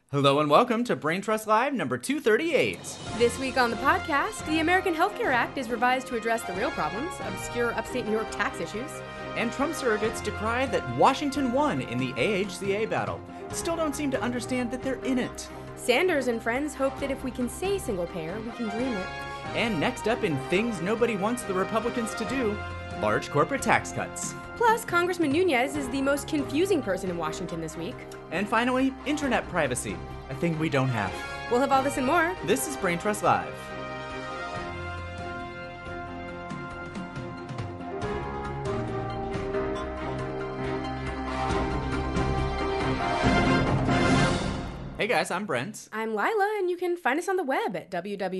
Hello and welcome to Brain Trust Live number 238. This week on the podcast, the American Health Care Act is revised to address the real problems, obscure upstate New York tax issues. And Trump surrogates decry that Washington won in the AHCA battle. Still don't seem to understand that they're in it. Sanders and friends hope that if we can say single payer, we can dream it. And next up in things nobody wants the Republicans to do, large corporate tax cuts. Plus, Congressman Nunes is the most confusing person in Washington this week. And finally, internet privacy, a thing we don't have. We'll have all this and more. This is Brain Trust Live. Hey guys, I'm Brent. I'm Lila, and you can find us on the web at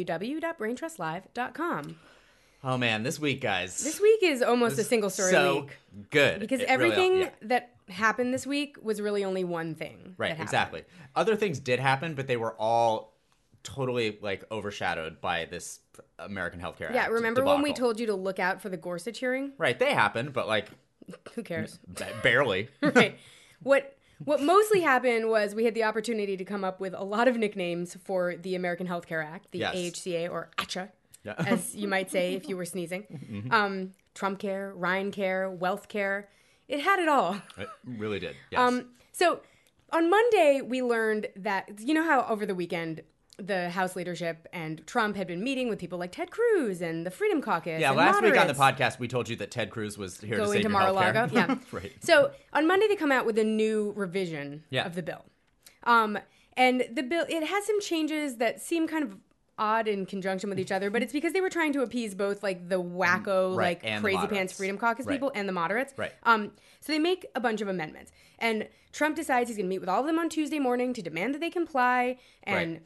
www.braintrustlive.com. Oh man, this week, guys. This week is almost a single story week. Good. Because everything that happened this week was really only one thing. Right, exactly. Other things did happen, but they were all totally overshadowed by this American Health Care Act. Yeah, remember debacle. when we told you to look out for the Gorsuch hearing? Right, they happened, but who cares? Barely. Right. What mostly happened was we had the opportunity to come up with a lot of nicknames for the American Health Care Act, the AHCA, or ACHA, as you might say if you were sneezing. Mm-hmm. Trump Care, Ryan Care, Wealth Care. It had it all. It really did, yes. So on Monday, we learned that, you know how over the weekend, the House leadership and Trump had been meeting with people like Ted Cruz and the Freedom Caucus. Yeah, and last week on the moderates. podcast, we told you that Ted Cruz was here to Going save to your Mar-a-Lago. healthcare. Yeah. Right. So on Monday, they come out with a new revision of the bill. And the bill, it has some changes that seem kind of odd in conjunction with each other, but it's because they were trying to appease both the wacko, and crazy the pants Freedom Caucus people and the moderates. Right. So they make a bunch of amendments. And Trump decides he's going to meet with all of them on Tuesday morning to demand that they comply. And,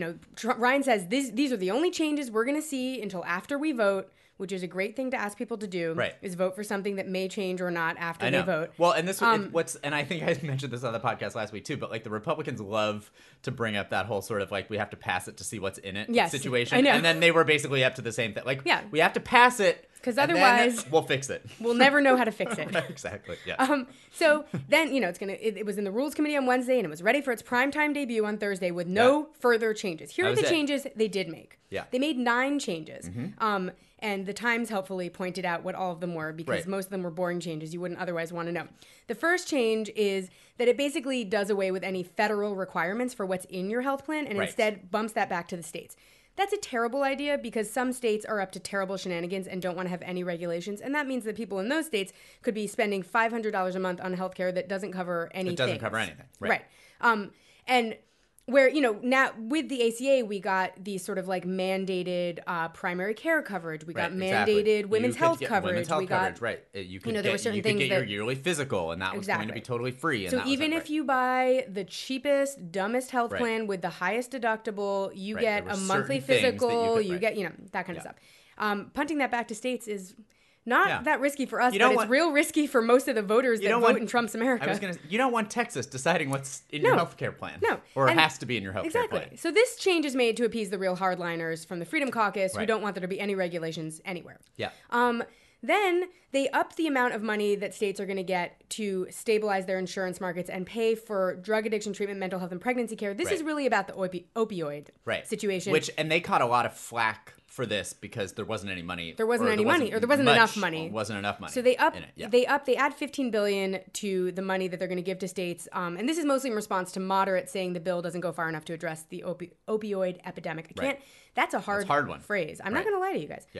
Ryan says these are the only changes we're going to see until after we vote, which is a great thing to ask people to do, is vote for something that may change or not after they vote. Well, and this and I think I mentioned this on the podcast last week too, but the Republicans love to bring up that whole sort of we have to pass it to see what's in it situation. I know. And then they were basically up to the same thing. We have to pass it because otherwise we'll fix it. We'll never know how to fix it. Exactly. Yeah. So then, it was in the Rules Committee on Wednesday and it was ready for its primetime debut on Thursday with no further changes. Here are the changes they did make. Yeah. They made 9 changes. Mm-hmm. And the Times helpfully pointed out what all of them were because most of them were boring changes you wouldn't otherwise want to know. The first change is that it basically does away with any federal requirements for what's in your health plan and instead bumps that back to the states. That's a terrible idea because some states are up to terrible shenanigans and don't want to have any regulations. And that means that people in those states could be spending $500 a month on healthcare that doesn't cover anything. It doesn't cover anything. Right. And where, now with the ACA, we got these sort of mandated primary care coverage. We got mandated women's health coverage. You could there were certain things get your yearly physical, and that was going to be totally free. And so even if you buy the cheapest, dumbest health plan with the highest deductible, you get a monthly physical, you get, that kind of stuff. Punting that back to states is not that risky for us, but it's real risky for most of the voters that vote in Trump's America. You don't want Texas deciding what's in your healthcare plan. No. Or it has to be in your healthcare plan. So this change is made to appease the real hardliners from the Freedom Caucus who don't want there to be any regulations anywhere. Yeah. Then they upped the amount of money that states are going to get to stabilize their insurance markets and pay for drug addiction treatment, mental health, and pregnancy care. This is really about the opioid situation. And they caught a lot of flack for this because there wasn't any money. There wasn't enough money. It wasn't enough money. So they add $15 billion to the money that they're going to give to states. And this is mostly in response to moderates saying the bill doesn't go far enough to address the opioid epidemic. That's a hard one. Phrase. I'm not going to lie to you guys. Yeah.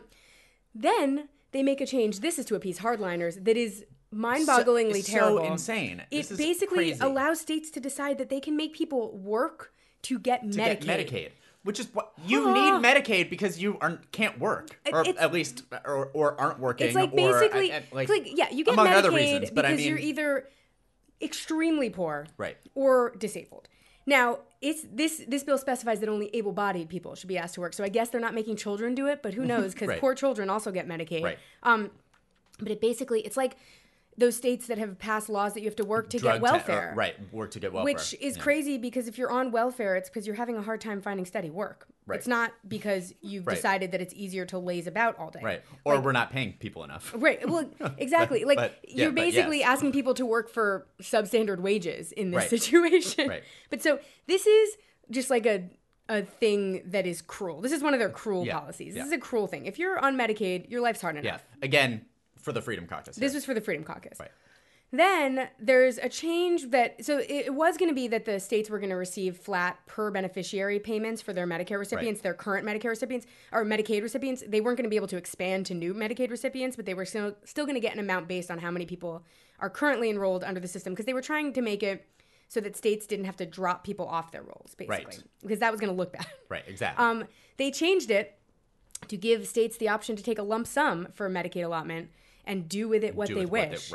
Then they make a change. This is to appease hardliners. That is mind-bogglingly terrible. So insane. It basically allows states to decide that they can make people work to get Medicaid. Which is what you need Medicaid because you can't work, or at least or aren't working. It's basically, you get among Medicaid other reasons, but because you're either extremely poor, right, or disabled. Now, this bill specifies that only able-bodied people should be asked to work. So I guess they're not making children do it, but who knows? Because poor children also get Medicaid. Right. But it's like those states that have passed laws that you have to work to get welfare. Work to get welfare. Which is crazy because if you're on welfare, it's because you're having a hard time finding steady work. Right. It's not because you've decided that it's easier to laze about all day. Right. Or we're not paying people enough. Right. Well, exactly. You're basically asking people to work for substandard wages in this situation. Right. But so this is just like a thing that is cruel. This is one of their cruel policies. This is a cruel thing. If you're on Medicaid, your life's hard enough. Yeah. Again, for the Freedom Caucus. This was for the Freedom Caucus. Right. Then there's a change so it was going to be that the states were going to receive flat per beneficiary payments for their Medicare recipients, their current Medicare recipients, or Medicaid recipients. They weren't going to be able to expand to new Medicaid recipients, but they were still going to get an amount based on how many people are currently enrolled under the system, because they were trying to make it so that states didn't have to drop people off their rolls, basically, because that was going to look bad. Right, exactly. They changed it to give states the option to take a lump sum for Medicaid allotment and do with it what they wish.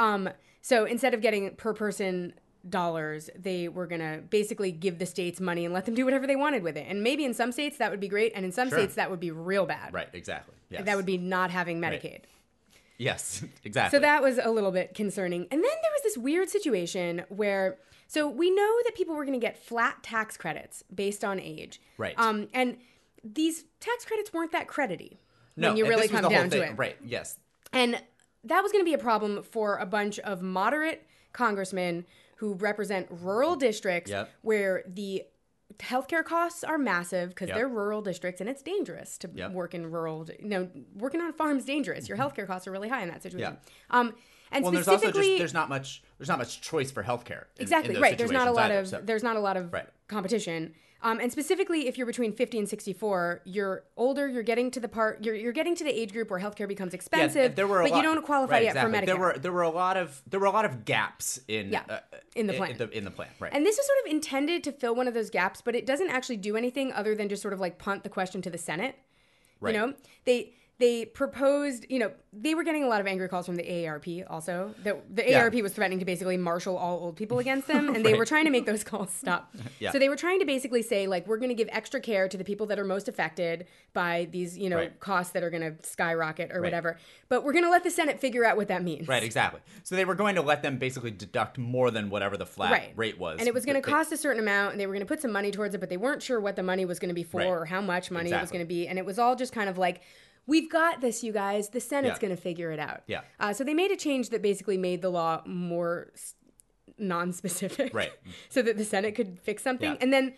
So instead of getting per person dollars, they were going to basically give the states money and let them do whatever they wanted with it. And maybe in some states that would be great, and in some states that would be real bad. Right, exactly. Yes. That would be not having Medicaid. Right. Yes, exactly. So that was a little bit concerning. And then there was this weird situation where, so we know that people were going to get flat tax credits based on age. Right. And these tax credits weren't that credity when you really come down to it. Right, yes. And that was going to be a problem for a bunch of moderate congressmen who represent rural districts where the healthcare costs are massive because they're rural districts, and it's dangerous to work in rural. Working on farms is dangerous. Your healthcare costs are really high in that situation. And there's also just there's not much choice for healthcare. Exactly, right. There's not a lot of competition. And specifically, if you're between 50 and 64, you're older. You're getting to the age group where healthcare becomes expensive. But you don't qualify yet for Medicare. There were a lot of gaps in the plan. In the plan, right? And this was sort of intended to fill one of those gaps, but it doesn't actually do anything other than just sort of like punt the question to the Senate. Right. They proposed, they were getting a lot of angry calls from the AARP also. The AARP was threatening to basically marshal all old people against them, and they were trying to make those calls stop. So they were trying to basically say, like, we're going to give extra care to the people that are most affected by these, costs that are going to skyrocket or whatever. But we're going to let the Senate figure out what that means. Right, exactly. So they were going to let them basically deduct more than whatever the flat rate was. And it was going to cost a certain amount, and they were going to put some money towards it, but they weren't sure what the money was going to be for or how much money it was going to be. And it was all just kind of like, we've got this, you guys. The Senate's going to figure it out. Yeah. So they made a change that basically made the law more non-specific. Right. So that the Senate could fix something. Yeah. And then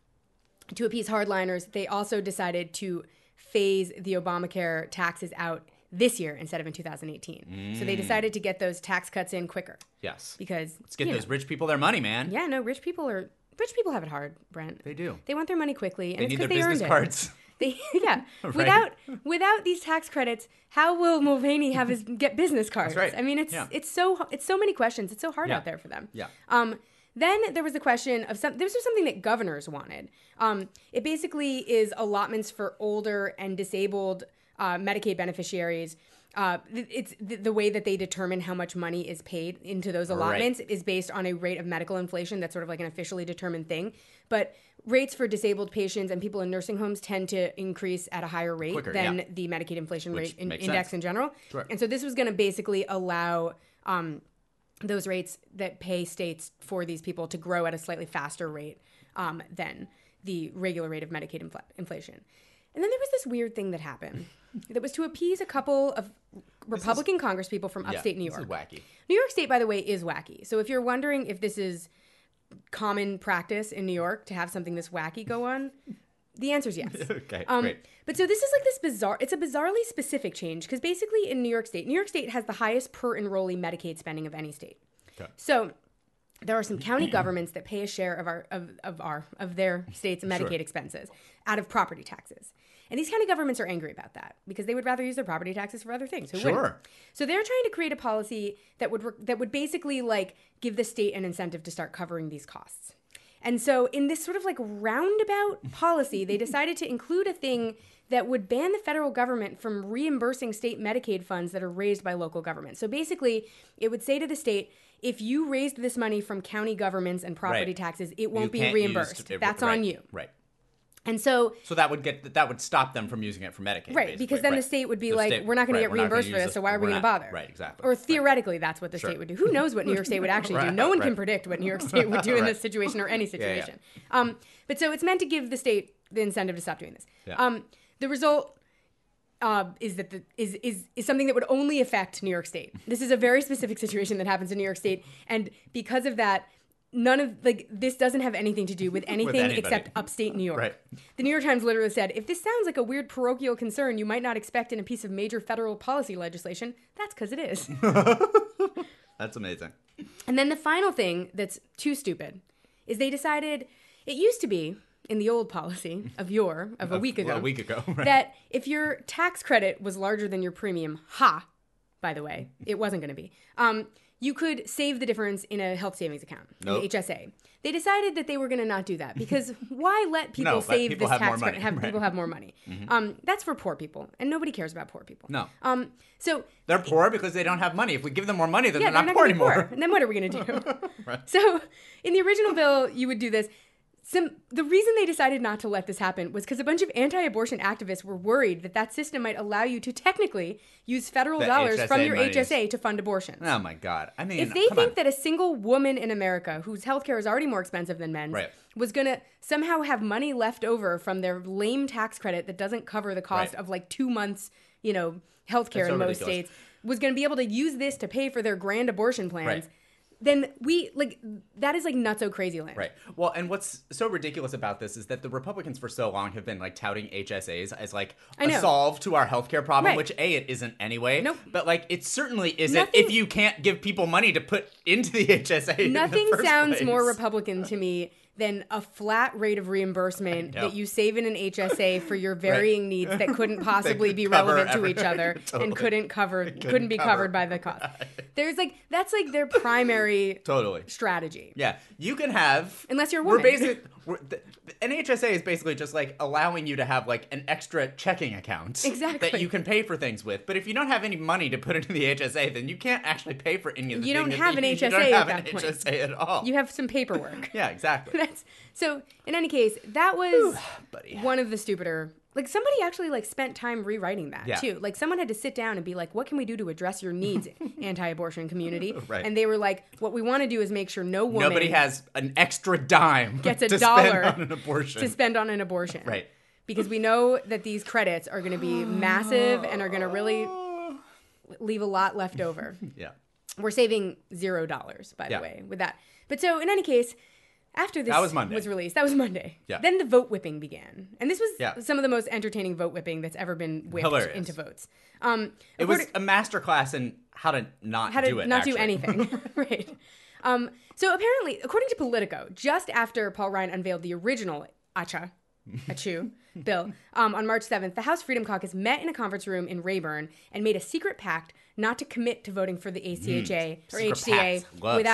to appease hardliners, they also decided to phase the Obamacare taxes out this year instead of in 2018. So they decided to get those tax cuts in quicker. Yes. Because let's get those rich people their money, man. Yeah, no, rich people have it hard, Brent. They do. They want their money quickly, and they it's need their because they business earned cards. It. Right. Without these tax credits, how will Mulvaney get business cards? That's right. I mean, it's so many questions. It's so hard out there for them. Yeah. Then there was the question of this was something that governors wanted. It basically is allotments for older and disabled Medicaid beneficiaries. It's the way that they determine how much money is paid into those allotments is based on a rate of medical inflation. That's sort of like an officially determined thing. But rates for disabled patients and people in nursing homes tend to increase at a higher rate than the Medicaid inflation rate index in general. Sure. And so this was going to basically allow those rates that pay states for these people to grow at a slightly faster rate than the regular rate of Medicaid inflation. And then there was this weird thing that happened that was to appease a couple of Republican congresspeople from upstate New York. This is wacky. New York State, by the way, is wacky. So if you're wondering if this is common practice in New York to have something this wacky go on, the answer is yes. Okay, great. But so this is like this bizarre, it's a bizarrely specific change because basically in New York State has the highest per enrollee Medicaid spending of any state. Okay. So there are some county governments that pay a share of their state's Medicaid expenses out of property taxes. And these county governments are angry about that because they would rather use their property taxes for other things. Sure. So they're trying to create a policy that would basically like give the state an incentive to start covering these costs. And so in this sort of like roundabout policy, they decided to include a thing that would ban the federal government from reimbursing state Medicaid funds that are raised by local governments. So basically, it would say to the state, if you raised this money from county governments and property taxes, it won't be reimbursed. That's on you. Right. And so that would stop them from using it for Medicaid. Right, because then the state would be like, we're not going to get reimbursed for this, so why are we going to bother? Right, exactly. Or theoretically, that's what the state would do. Who knows what New York State would actually do? No one can predict what New York State would do in this situation or any situation. But so it's meant to give the state the incentive to stop doing this. Yeah. The result is that is something that would only affect New York State. This is a very specific situation that happens in New York State, and because of that, none of this doesn't have anything to do with anything except upstate New York. Right. The New York Times literally said, if this sounds like a weird parochial concern you might not expect in a piece of major federal policy legislation, that's because it is. That's amazing. And then the final thing that's too stupid is they decided, it used to be in the old policy of a week ago, right. that if your tax credit was larger than your premium, by the way, it wasn't going to be, you could save the difference in a health savings account, nope. the HSA. They decided that they were going to not do that because why let people save this tax credit, have people have more money? Mm-hmm. That's for poor people, and nobody cares about poor people. No. So they're poor because they don't have money. If we give them more money, then they're not poor anymore. Poor. And then what are we going to do? Right. So in the original bill, you would do this. The reason they decided not to let this happen was because a bunch of anti-abortion activists were worried that system might allow you to technically use federal dollars from your HSA to fund abortions. Oh my God. I mean, if they think that a single woman in America whose healthcare is already more expensive than men's was going to somehow have money left over from their lame tax credit that doesn't cover the cost of 2 months, healthcare in most states, was going to be able to use this to pay for their grand abortion plans. Then that is nutso crazy land. Right. Well, and what's so ridiculous about this is that the Republicans for so long have been touting HSAs as a solve to our healthcare problem, which it isn't anyway. Nope. But it certainly isn't if you can't give people money to put into the HSA. Nothing in the first sounds place. more Republican to me than a flat rate of reimbursement that you save in an HSA for your varying needs that couldn't possibly be relevant to each other and couldn't be covered by the cost. There's that's their primary strategy. Yeah, you can have, unless you're a woman. An HSA is basically just allowing you to have an extra checking account that you can pay for things with. But if you don't have any money to put into the HSA, then you can't actually pay for any of the things. You don't have an HSA you don't have at that an HSA at all. You have some paperwork. Yeah, exactly. So in any case, that was one of the stupider. Somebody actually spent time rewriting that too. Someone had to sit down and be what can we do to address your needs, anti-abortion community? Right. And they were what we want to do is make sure nobody has an extra dime gets a to dollar spend on an abortion. To spend on an abortion. Right. Because we know that these credits are going to be massive and are going to really leave a lot left over. Yeah. We're saving $0, by the way, with that. But so in any case, after this was released, that was Monday. Yeah. Then the vote whipping began. And this was some of the most entertaining vote whipping that's ever been whipped into votes. It was a masterclass in how to not do anything. Right. So apparently, according to Politico, just after Paul Ryan unveiled the original ACHU bill, on March 7th, the House Freedom Caucus met in a conference room in Rayburn and made a secret pact not to commit to voting for the ACHA or HCA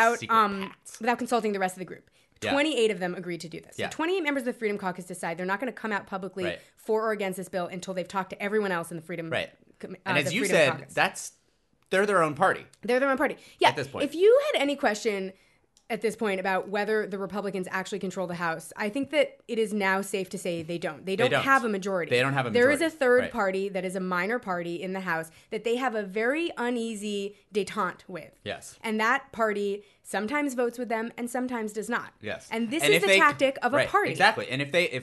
without consulting the rest of the group. 28 of them agreed to do this. So 28 members of the Freedom Caucus decide they're not going to come out publicly for or against this bill until they've talked to everyone else in the Freedom Caucus. And as you said, they're their own party. They're their own party. Yeah. At this point. If you had any question at this point about whether the Republicans actually control the House, I think that it is now safe to say they don't. They don't have a majority. They don't have a majority. There is a third party that is a minor party in the House that they have a very uneasy détente with. Yes. And that party sometimes votes with them and sometimes does not. Yes. And this is the tactic of a party. Exactly. And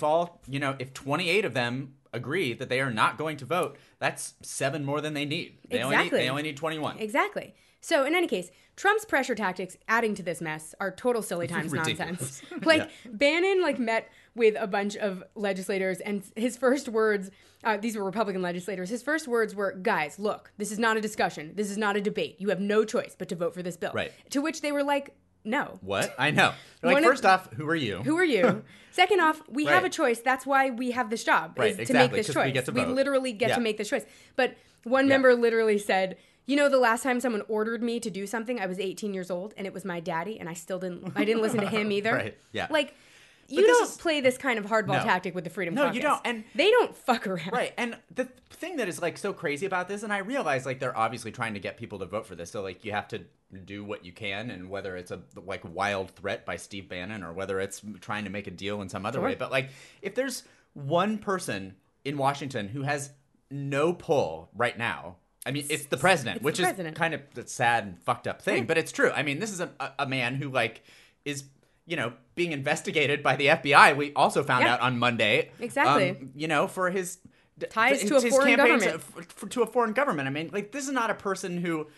if 28 of them agree that they are not going to vote, that's 7 more than they need. They only need 21. Exactly. So in any case, Trump's pressure tactics adding to this mess are total silly times nonsense. Bannon met with a bunch of legislators, and his first words, these were Republican legislators, his first words were, guys, look, this is not a discussion. This is not a debate. You have no choice but to vote for this bill. Right. To which they were no. What? I know. First off, who are you? Who are you? Second off, we have a choice. That's why we have this job, is to make this choice. We literally get to make this choice. But one member literally said, the last time someone ordered me to do something, I was 18 years old, and it was my daddy, and I didn't listen to him either. Right, yeah. You don't play this kind of hardball tactic with the Freedom Caucus. No, you don't. And they don't fuck around. Right. And the thing that is so crazy about this, and I realize they're obviously trying to get people to vote for this. So you have to do what you can, and whether it's a wild threat by Steve Bannon or whether it's trying to make a deal in some other way. But if there's one person in Washington who has no pull right now, I mean, it's the president, which is kind of a sad and fucked up thing, but it's true. I mean, this is a man who is being investigated by the FBI. We also found out on Monday. Exactly. For his ties to a foreign government. To a foreign government. I mean, like, this is not a person who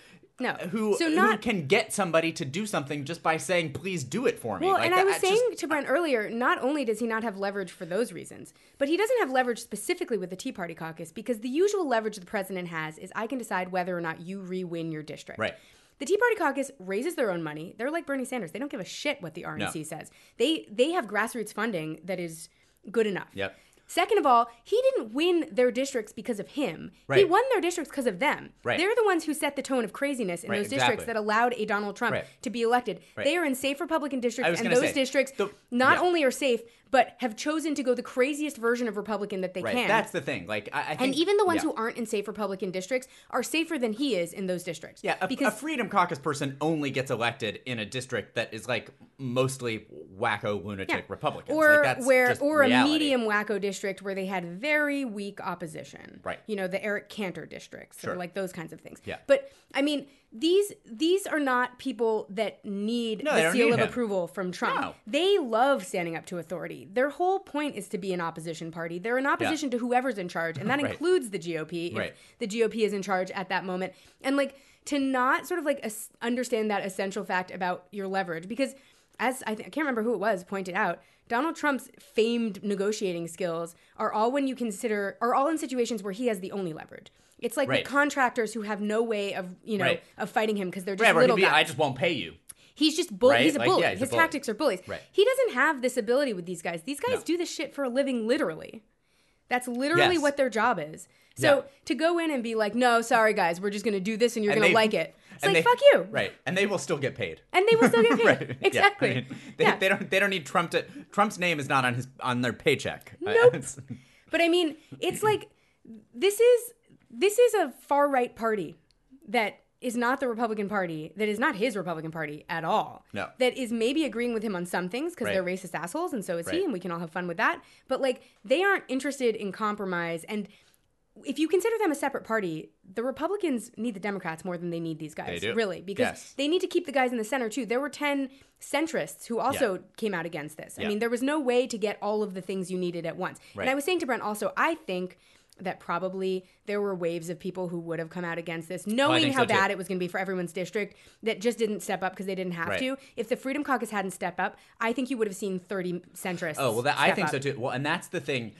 can get somebody to do something just by saying, please do it for me. Well, and I was saying to Brent earlier, not only does he not have leverage for those reasons, but he doesn't have leverage specifically with the Tea Party caucus, because the usual leverage the president has is I can decide whether or not you re-win your district. Right. The Tea Party caucus raises their own money. They're like Bernie Sanders. They don't give a shit what the RNC says. They have grassroots funding that is good enough. Yep. Second of all, he didn't win their districts because of him. Right. He won their districts because of them. Right. They're the ones who set the tone of craziness in those districts that allowed a Donald Trump to be elected. Right. They are in safe Republican districts, and those districts not only are safe, but have chosen to go the craziest version of Republican that they can. That's the thing. Like, I think, and even the ones who aren't in safe Republican districts are safer than he is in those districts. Yeah, a Freedom Caucus person only gets elected in a district that is like mostly wacko lunatic Republicans. Or like, that's just a reality. medium wacko district where they had very weak opposition. Right. The Eric Cantor districts or like those kinds of things. Yeah. But I mean, these are not people that need the seal of approval from Trump. No. They love standing up to authority. Their whole point is to be an opposition party. They're in opposition to whoever's in charge, and that includes the GOP if the GOP is in charge at that moment. And like, to not sort of like understand that essential fact about your leverage, because as I can't remember who it was pointed out, Donald Trump's famed negotiating skills are all in situations where he has the only leverage. It's like with contractors who have no way of of fighting him because they're just little guys. I just won't pay you. He's just he's a bully. He's His a bully. tactics are bullies. Right. He doesn't have this ability with these guys. These guys do this shit for a living, literally. That's literally what their job is. So to go in and be like, no, sorry guys, we're just going to do this and you're going to like it. It's like, fuck you. Right. And they will still get paid. And they will still get paid. Right. Exactly. Yeah. I mean, they don't need Trump to. Trump's name is not on their paycheck. Nope. But I mean, it's like this is a far right party that is not the Republican Party, that is not his Republican Party at all. No. That is maybe agreeing with him on some things because they're racist assholes, and so is he, and we can all have fun with that. But like, they aren't interested in compromise. And if you consider them a separate party, the Republicans need the Democrats more than they need these guys. They do. Really, because they need to keep the guys in the center too. There were 10 centrists who also came out against this. I mean, there was no way to get all of the things you needed at once. Right. And I was saying to Brent also, I think that probably there were waves of people who would have come out against this, knowing how bad it was going to be for everyone's district, that just didn't step up because they didn't have to. If the Freedom Caucus hadn't stepped up, I think you would have seen 30 centrists. Oh, well, I think so too. Well, and that's the thing.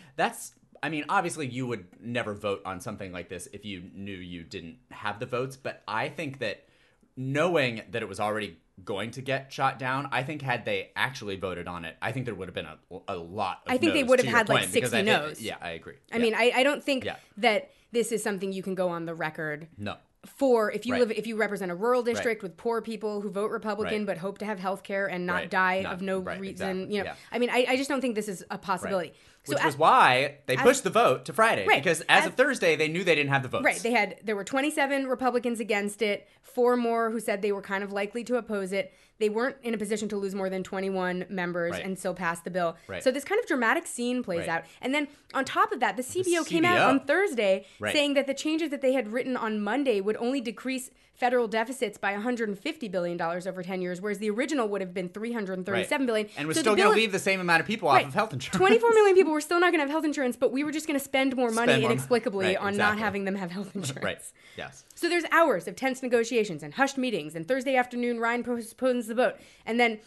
I mean, obviously, you would never vote on something like this if you knew you didn't have the votes. But I think that knowing that it was already going to get shot down, I think had they actually voted on it, I think there would have been a lot of I think they would have had like 60 no's. Yeah, I agree. I mean, I don't think that this is something you can go on the record. No. For if you represent a rural district with poor people who vote Republican but hope to have health care and not die of no reason, exactly. I mean, I just don't think this is a possibility. So Which was why they pushed the vote to Friday, because as of Thursday, they knew they didn't have the votes. Right. There were 27 Republicans against it, 4 more who said they were kind of likely to oppose it. They weren't in a position to lose more than 21 members and still pass the bill. Right. So this kind of dramatic scene plays out. And then on top of that, the CBO came out on Thursday saying that the changes that they had written on Monday would only decrease federal deficits by $150 billion over 10 years, whereas the original would have been $337 billion. And we're still going to leave the same amount of people off of health insurance. 24 million people were still not going to have health insurance, but we were just going to spend more money inexplicably on not having them have health insurance. Right. Yes. So there's hours of tense negotiations and hushed meetings, and Thursday afternoon, Ryan postpones the vote. And then,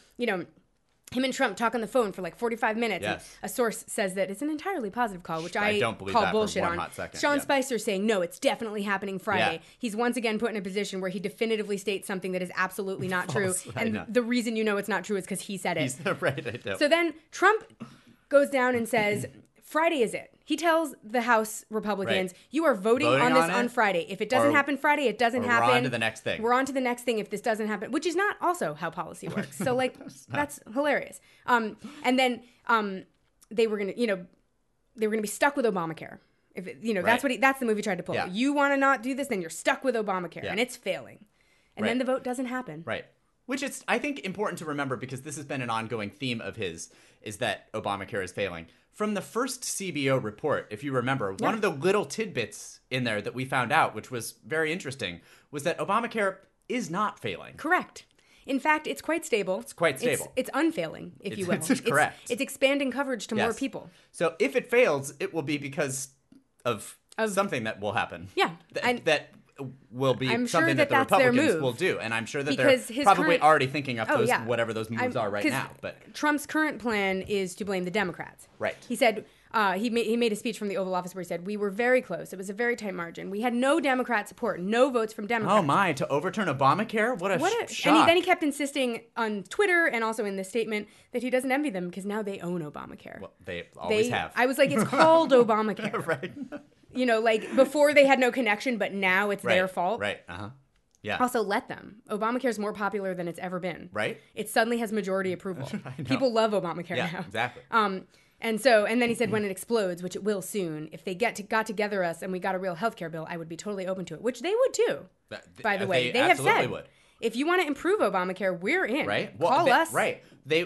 him and Trump talk on the phone for like 45 minutes. Yes. And a source says that it's an entirely positive call, which I don't believe call that bullshit for one on. hot second. Sean Spicer saying, no, it's definitely happening Friday. Yeah. He's once again put in a position where he definitively states something that is absolutely not true. And the reason you know it's not true is because he said it. Right, I know. So then Trump goes down and says, Friday is it. He tells the House Republicans, you are voting on this on Friday. If it doesn't happen Friday, it doesn't happen. We're on to the next thing. We're on to the next thing if this doesn't happen, which is not also how policy works. So, like, that's hilarious. And then they were going to be stuck with Obamacare. If that's the move he tried to pull. Yeah. You want to not do this, then you're stuck with Obamacare, and it's failing. And then the vote doesn't happen. Right. Which is, I think, important to remember because this has been an ongoing theme of his, is that Obamacare is failing. From the first CBO report, if you remember, one of the little tidbits in there that we found out, which was very interesting, was that Obamacare is not failing. Correct. In fact, it's quite stable. It's quite stable. It's unfailing, if you will. It's correct. It's expanding coverage to more Yes. people. So if it fails, it will be because of something that will happen. Yeah. That will be I'm sure something that the that's their Republicans move. will do. And I'm sure that Because they're his probably current- already thinking of those, yeah. whatever those moves are right 'cause now. But Trump's current plan is to blame the Democrats. Right. He said he made a speech from the Oval Office where he said, "We were very close. It was a very tight margin. We had no Democrat support, no votes from Democrats." oh my, to overturn Obamacare? What a shock. And then he kept insisting on Twitter and also in this statement that he doesn't envy them because now they own Obamacare. Well, they always have. I was like, it's called Obamacare. Right. You know, like before they had no connection, but now it's their fault. Right. Uh-huh. Yeah. Also, let them. Obamacare is more popular than it's ever been. Right. It suddenly has majority approval. I know. People love Obamacare Yeah, now. exactly. And then he said, when it explodes, which it will soon, if they got together us and we got a real healthcare bill, I would be totally open to it, which they would too. By the way, they have absolutely said, would. if you want to improve Obamacare, we're in. Right. Call us. Right.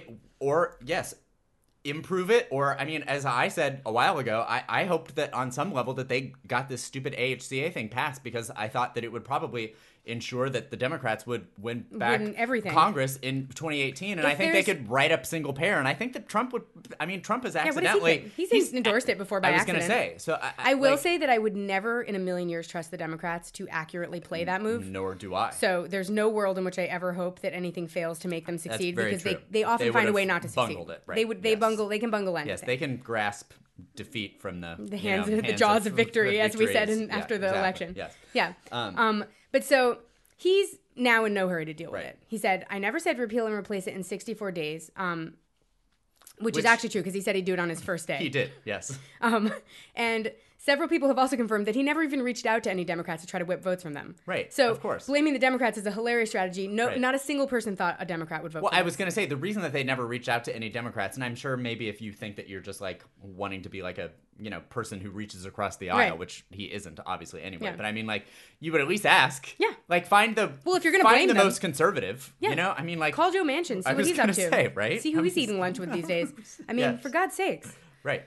Improve it, or I mean, as I said a while ago, I hoped that on some level that they got this stupid AHCA thing passed because I thought that it would probably ensure that the Democrats would win back everything. Congress in 2018, and I think they could write up single payer, and I think that Trump would. I mean, Trump has accidentally he's endorsed it before by accident. I was going to say. So I will say that I would never in a million years trust the Democrats to accurately play that move. Nor do I. So there's no world in which I ever hope that anything fails to make them succeed very because true. they often find a way not to succeed. Bungled it, right. They can bungle anything. Yes, they can grasp defeat from the the jaws of victory, as we said after the election. Yes. Yeah. But so he's now in no hurry to deal with it. He said, "I never said repeal and replace it in 64 days." Which is actually true because he said he'd do it on his first day. He did, yes. And several people have also confirmed that he never even reached out to any Democrats to try to whip votes from them. Right, So of course. Blaming the Democrats is a hilarious strategy. No, Right. Not a single person thought a Democrat would vote for I them. was going to say, the reason that they never reached out to any Democrats, and I'm sure maybe if you think that you're just like wanting to be like a, person who reaches across the aisle, Right. which he isn't obviously anyway, Yeah. but I mean, like, you would at least ask. Yeah. Like, find the, Well, if you're gonna find blame the them- most conservative, Yeah. I mean, like. Call Joe Manchin, see I what was he's up to. gonna say, right? See who he's eating lunch with these days. I mean, Yes. for God's sakes. Right.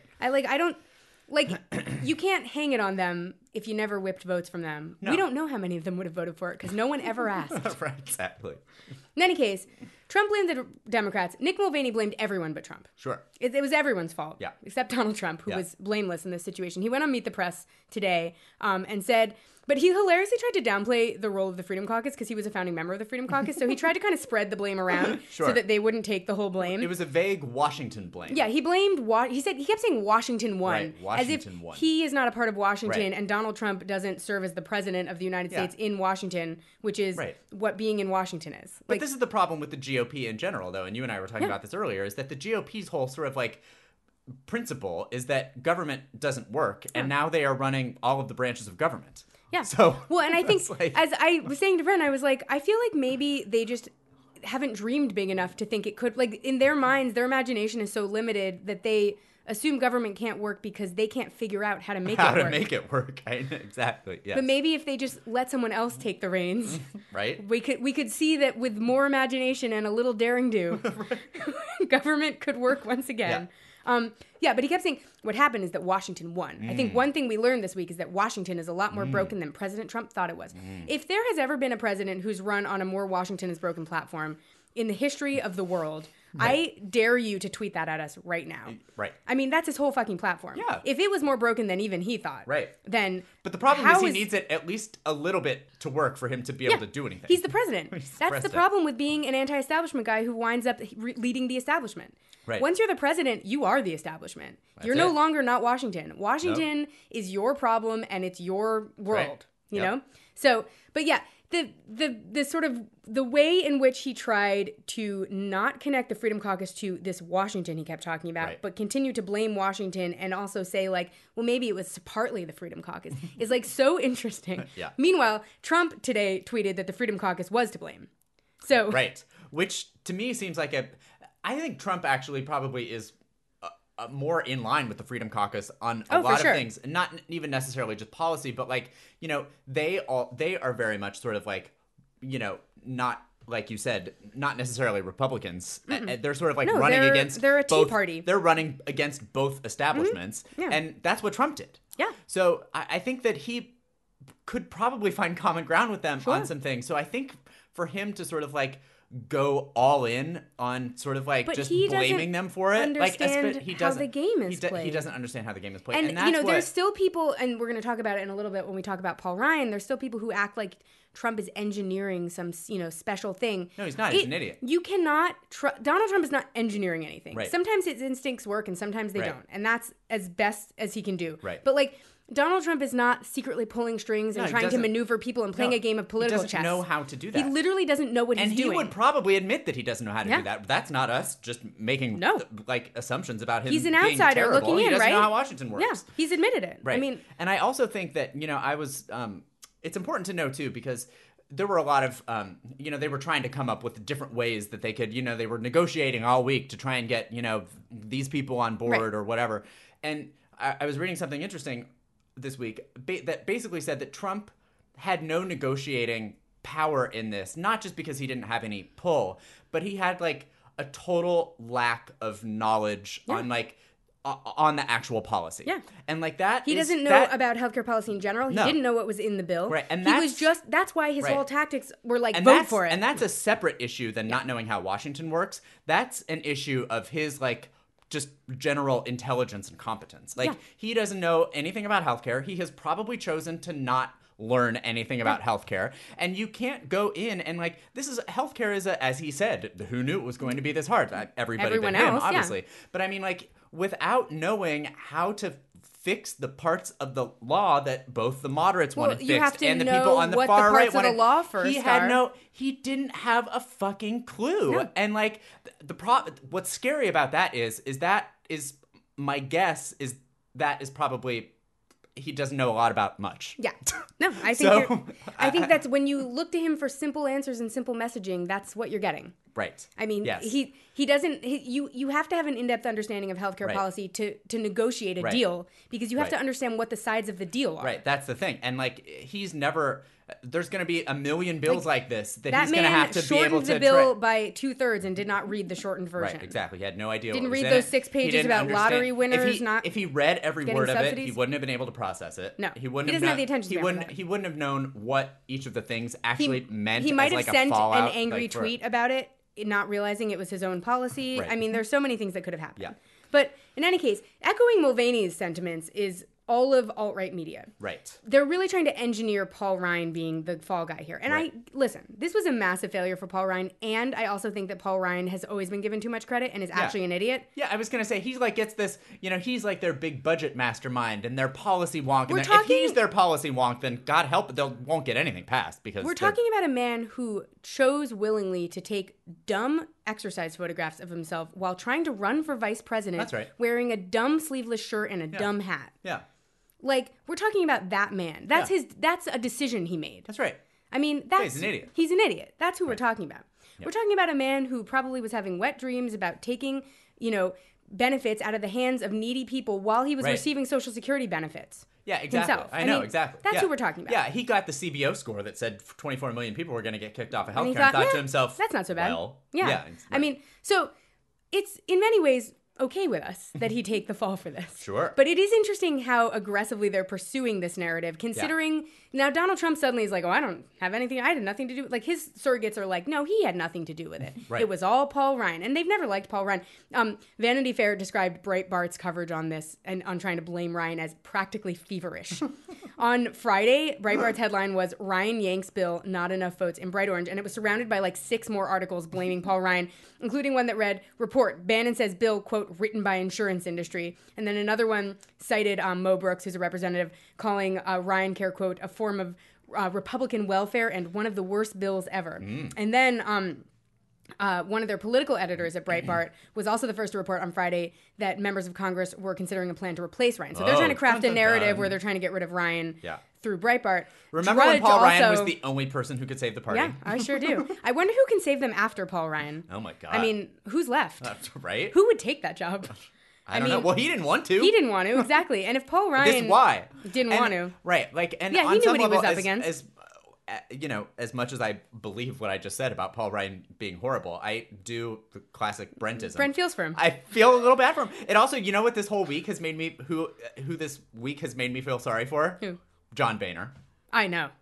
You can't hang it on them if you never whipped votes from them. No. We don't know how many of them would have voted for it because no one ever asked. Right, exactly. In any case, Trump blamed the Democrats. Nick Mulvaney blamed everyone but Trump. Sure. It was everyone's fault. Yeah. Except Donald Trump, who Yeah. was blameless in this situation. He went on Meet the Press today and said, but he hilariously tried to downplay the role of the Freedom Caucus because he was a founding member of the Freedom Caucus. So he tried to kind of spread the blame around Sure. so that they wouldn't take the whole blame. It was a vague Washington blame. Yeah, he blamed. He kept saying Washington won, Right, Washington as if won. he is not a part of Washington, Right. and Donald Trump doesn't serve as the president of the United Yeah. States in Washington, which is Right. what being in Washington is. But this is the problem with the GOP in general, though, and you and I were talking Yeah. about this earlier, is that the GOP's whole sort of like principle is that government doesn't work, and now they are running all of the branches of government. Yeah. So well, and I think it's like- as I was saying to Bren, I was like, I feel like maybe they just haven't dreamed big enough to think it could. Like in their minds, their imagination is so limited that they assume government can't work because they can't figure out how to make it work. make it work. Exactly. Yes. But maybe if they just let someone else take the reins, right? we could see that with more imagination and a little daring do, government could work once again. But he kept saying what happened is that Washington won. I think one thing we learned this week is that Washington is a lot more broken than President Trump thought it was. If there has ever been a president who's run on a more Washington is broken platform in the history of the world, I dare you to tweet that at us right now. Right. I mean, that's his whole fucking platform. Yeah. If it was more broken than even he thought, Right. then But the problem how is he needs it at least a little bit to work for him to be able to do anything. He's the president. He's the That's president. the problem with being an anti-establishment guy who winds up leading the establishment. Right. Once you're the president, you are the establishment. You're no it. longer not Washington. Washington is your problem and it's your world. Right. You Yep. know? So, but yeah, the sort of the way in which he tried to not connect the Freedom Caucus to this Washington he kept talking about, Right. but continue to blame Washington and also say like, well, maybe it was partly the Freedom Caucus is like so interesting. Yeah. Meanwhile, Trump today tweeted that the Freedom Caucus was to blame. So Right. Which to me seems like I think Trump actually probably is more in line with the Freedom Caucus on a lot of things, not even necessarily just policy, but like, they are very much sort of like, not like you said, not necessarily Republicans. They're sort of like running against. They're a Tea Party. They're running against both establishments, Yeah. and that's what Trump did. Yeah. So I think that he could probably find common ground with them on some things. So I think for him to sort of like go all in on sort of like But just he blaming them for it. Understand he how doesn't, the game is he played. doesn't understand how the game is played. And that's you know, there's still people, and we're going to talk about it in a little bit when we talk about Paul Ryan. There's still people who act like Trump is engineering some, special thing. No, he's not. He's an idiot. You cannot. Donald Trump is not engineering anything. Right. Sometimes his instincts work, and sometimes they Right. don't, and that's as best as he can do. Right. But like, Donald Trump is not secretly pulling strings and No, he trying to doesn't. maneuver people and playing a game of political chess. He doesn't know how to do that. He literally doesn't know what he's doing. And he would probably admit that he doesn't know how to Yeah. do that. That's not us just making like assumptions about him. He's an being outsider terrible. looking in, He doesn't right? know how Washington works. Yeah, he's admitted it. Right. I mean, and I also think that I was. It's important to know too because there were a lot of they were trying to come up with different ways that they could they were negotiating all week to try and get these people on board Right. or whatever. And I was reading something interesting this week that basically said that Trump had no negotiating power in this, not just because he didn't have any pull, but he had like a total lack of knowledge on on the actual policy. Yeah. And like that he doesn't know about healthcare policy in general. He No. didn't know what was in the bill. Right. And that's why his Right. whole tactics were like, and vote for it. And that's a separate issue than not knowing how Washington works. That's an issue of his like just general intelligence and competence. Like he doesn't know anything about healthcare. He has probably chosen to not learn anything about healthcare. And you can't go in and like healthcare is as he said, who knew it was going to be this hard? Everybody Everyone but him, else, obviously. But I mean like without knowing how to fix the parts of the law that both the moderates wanted you have fixed to and the know people on the what the far parts right of the wanted. law first He didn't have a fucking clue. No. And like what's scary about that is my guess is that is probably he doesn't know a lot about much. Yeah. No, I think I think that's when you look to him for simple answers and simple messaging, that's what you're getting. Right. I mean, yes. he doesn't. You have to have an in-depth understanding of healthcare policy to negotiate a deal because you have to understand what the sides of the deal are. Right. That's the thing. And like he's never. There's going to be a million bills like this that he's going to have to be able to. That man shortened the bill by 2/3 and did not read the shortened version. Right. Exactly. He had no idea. Didn't what was read in those it. 6 pages He didn't about understand. lottery winners. If he read every word of it, subsidies. he wouldn't have been able to process it. No. He wouldn't He have doesn't known, have the attention span for that. He wouldn't have known what each of the things actually meant. He might as have like sent a fallout, an angry like, tweet about it, not realizing it was his own policy. Right. I mean, there's so many things that could have happened. Yeah. But in any case, echoing Mulvaney's sentiments is all of alt-right media. Right. They're really trying to engineer Paul Ryan being the fall guy here. And listen, this was a massive failure for Paul Ryan, and I also think that Paul Ryan has always been given too much credit and is actually an idiot. Yeah, I was going to say, he's like, gets this, he's like their big budget mastermind and their policy wonk. And if he's their policy wonk, then God help it, they won't get anything passed because we're talking about a man who chose willingly to take dumb exercise photographs of himself while trying to run for vice president. That's right. Wearing a dumb sleeveless shirt and a dumb hat. Yeah. Like, we're talking about that man. That's that's a decision he made. That's right. I mean, he's an idiot. He's an idiot. That's who we're talking about. Yep. We're talking about a man who probably was having wet dreams about taking, benefits out of the hands of needy people while he was receiving Social Security benefits. Yeah, exactly. Himself. I know, exactly. That's who we're talking about. Yeah, he got the CBO score that said 24 million people were going to get kicked off of healthcare. And he thought to himself, that's not so bad. Well, yeah. I mean, so it's in many ways okay with us that he take the fall for this. Sure. But it is interesting how aggressively they're pursuing this narrative, considering now Donald Trump suddenly is like, oh, I had nothing to do. Like his surrogates are like, no, he had nothing to do with it. Right. It was all Paul Ryan. And they've never liked Paul Ryan. Vanity Fair described Breitbart's coverage on this and on trying to blame Ryan as practically feverish. On Friday, Breitbart's headline was Ryan yanks bill, not enough votes in bright orange. And it was surrounded by like 6 more articles blaming Paul Ryan, including one that read, report, Bannon says bill, quote, written by insurance industry. And then another one cited Mo Brooks, who's a representative, calling Ryan Care, quote, a form of Republican welfare and one of the worst bills ever. And then one of their political editors at Breitbart was also the first to report on Friday that members of Congress were considering a plan to replace Ryan. So they're trying to craft a narrative where they're trying to get rid of Ryan through Breitbart. Remember when Paul Ryan was the only person who could save the party? Yeah, I sure do. I wonder who can save them after Paul Ryan. Oh my God. I mean, who's left? Right? Who would take that job? I don't know. Well, he didn't want to. He didn't want to, exactly. And if Paul Ryan this is why. didn't want to. Right. Like, and yeah, on he knew some what he level, was up against. As much as I believe what I just said about Paul Ryan being horrible, I do the classic Brentism. Brent feels for him. I feel a little bad for him. And also, you know what this whole week has made me, who this week has made me feel sorry for? Who? John Boehner. I know.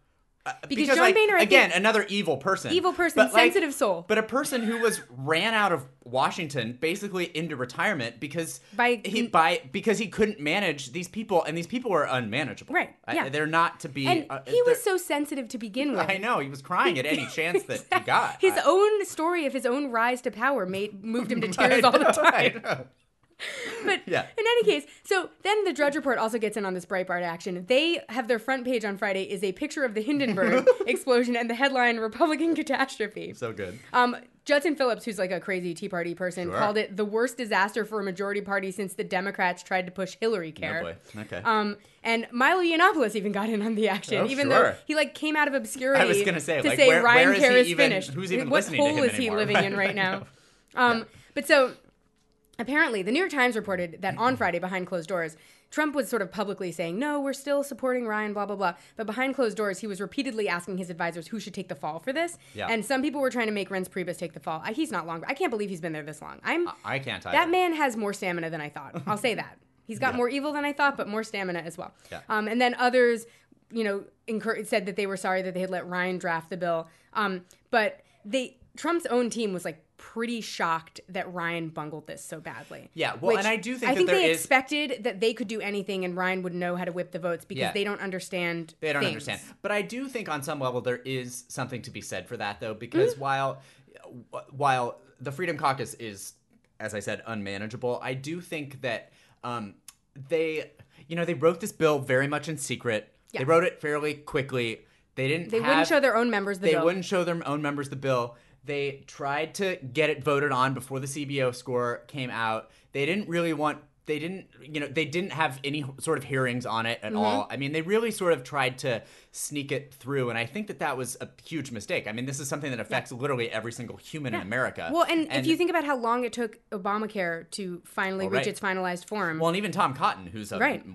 Because John like, Boehner, again, another evil person, sensitive soul, but a person who ran out of Washington basically into retirement because he couldn't manage these people, and these people were unmanageable. Right? Yeah, they're not to be. And he was so sensitive to begin with. I know, he was crying at any chance that he got. His own story of his own rise to power moved him to tears all the time. But in any case, so then the Drudge Report also gets in on this Breitbart action. They have their front page on Friday is a picture of the Hindenburg explosion and the headline Republican catastrophe. So good. Judson Phillips, who's like a crazy Tea Party person, called it the worst disaster for a majority party since the Democrats tried to push Hillary care. Oh boy. Okay. And Milo Yiannopoulos even got in on the action, though he like came out of obscurity. I was gonna say, to like, say where Ryan is Care he is even, finished. Who's even what listening to him hole is he anymore? living in right now? But so apparently, the New York Times reported that on Friday, behind closed doors, Trump was sort of publicly saying, no, we're still supporting Ryan, blah, blah, blah. But behind closed doors, he was repeatedly asking his advisors who should take the fall for this. Yeah. And some people were trying to make Reince Priebus take the fall. He's not long. I can't believe he's been there this long. I can't either. That man has more stamina than I thought. I'll say that. He's got more evil than I thought, but more stamina as well. Yeah. And then others, said that they were sorry that they had let Ryan draft the bill. But Trump's own team was like pretty shocked that Ryan bungled this so badly. Yeah, well, and I do think they expected that they could do anything and Ryan would know how to whip the votes because they don't understand. They don't understand. But I do think on some level there is something to be said for that, though, because while the Freedom Caucus is, as I said, unmanageable, I do think that they wrote this bill very much in secret. Yeah. They wrote it fairly quickly. They wouldn't show their own members the bill. They wouldn't show their own members the bill. They tried to get it voted on before the CBO score came out. They didn't have any sort of hearings on it at all. I mean, they really sort of tried to sneak it through, and I think that was a huge mistake. I mean, this is something that affects literally every single human in America. Well, and if you think about how long it took Obamacare to finally reach its finalized form. Well, and even Tom Cotton, who's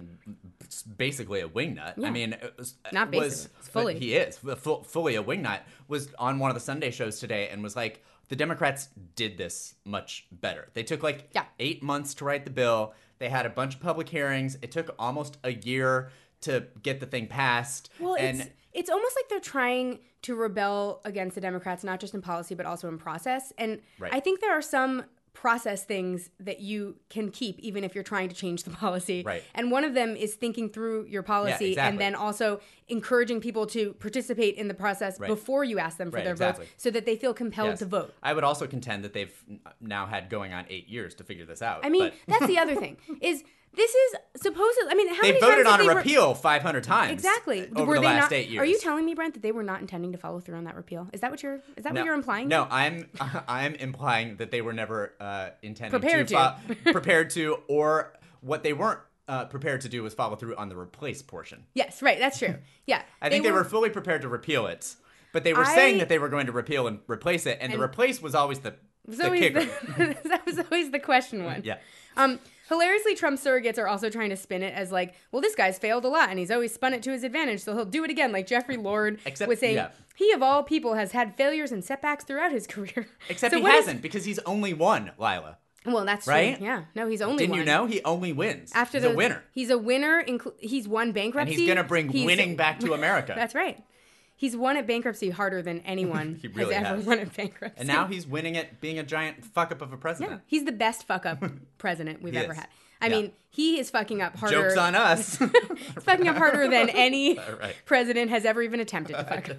basically a wingnut. Yeah. I mean, not basically, fully. He is fully a wingnut. Was on one of the Sunday shows today and was like, the Democrats did this much better. They took 8 months to write the bill. They had a bunch of public hearings. It took almost a year to get the thing passed. Well, it's almost like they're trying to rebel against the Democrats, not just in policy, but also in process. And I think there are some process things that you can keep even if you're trying to change the policy. Right. And one of them is thinking through your policy and then also encouraging people to participate in the process before you ask them for their votes so that they feel compelled to vote. I would also contend that they've now had going on 8 years to figure this out. I mean, that's the other thing is this is supposedly, I mean, how they many voted times on a repeal 500 times. Exactly. Over the last 8 years. Are you telling me, Brent, that they were not intending to follow through on that repeal? Is that what you're implying? No, I'm implying that they were never intending prepared to, or what they weren't prepared to do was follow through on the replace portion. Yes, right. That's true. Yeah. I think they were fully prepared to repeal it, but they were saying that they were going to repeal and replace it, and the replace was always the kicker. That was always the question one. Yeah. Hilariously, Trump surrogates are also trying to spin it as like, well, this guy's failed a lot and he's always spun it to his advantage, so he'll do it again. Like Jeffrey Lord was saying, he of all people has had failures and setbacks throughout his career. Except he hasn't, because he's only won, Lila. Well, that's right? True. Yeah. No, he's only Didn't you know? He only wins. He's a winner. He's a winner. He's won bankruptcy. And he's going to bring winning back to America. That's right. He's won at bankruptcy harder than anyone has ever won at bankruptcy. And now he's winning at being a giant fuck-up of a president. Yeah, he's the best fuck-up president we've ever had. I mean, he is fucking up harder. Joke's on us. He's fucking up harder than any president has ever even attempted to fuck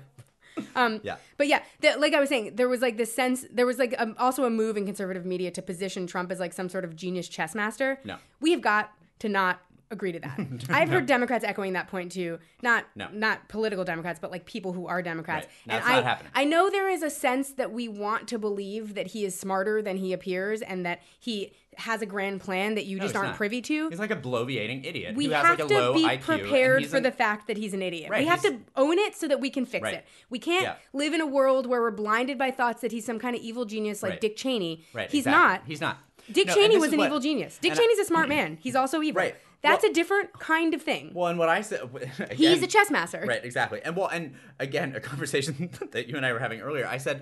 up. But like I was saying, there was like this sense, there was like also a move in conservative media to position Trump as like some sort of genius chess master. No. We have got to not agree to that. I've heard Democrats echoing that point too. Not political Democrats, but like people who are Democrats. Right. That's not happening. I know there is a sense that we want to believe that he is smarter than he appears and that he has a grand plan that you just aren't privy to. He's like a bloviating idiot. We who has have like a low to be IQ prepared for the fact that he's an idiot. Right, we have to own it so that we can fix it. We can't live in a world where we're blinded by thoughts that he's some kind of evil genius like Dick Cheney. Right, he's not. He's not. Dick Cheney was an evil genius. Dick Cheney's a smart man. He's also evil. Right. That's a different kind of thing. Well, and what I said... Again, he's a chess master. Right, exactly. And again, a conversation that you and I were having earlier, I said,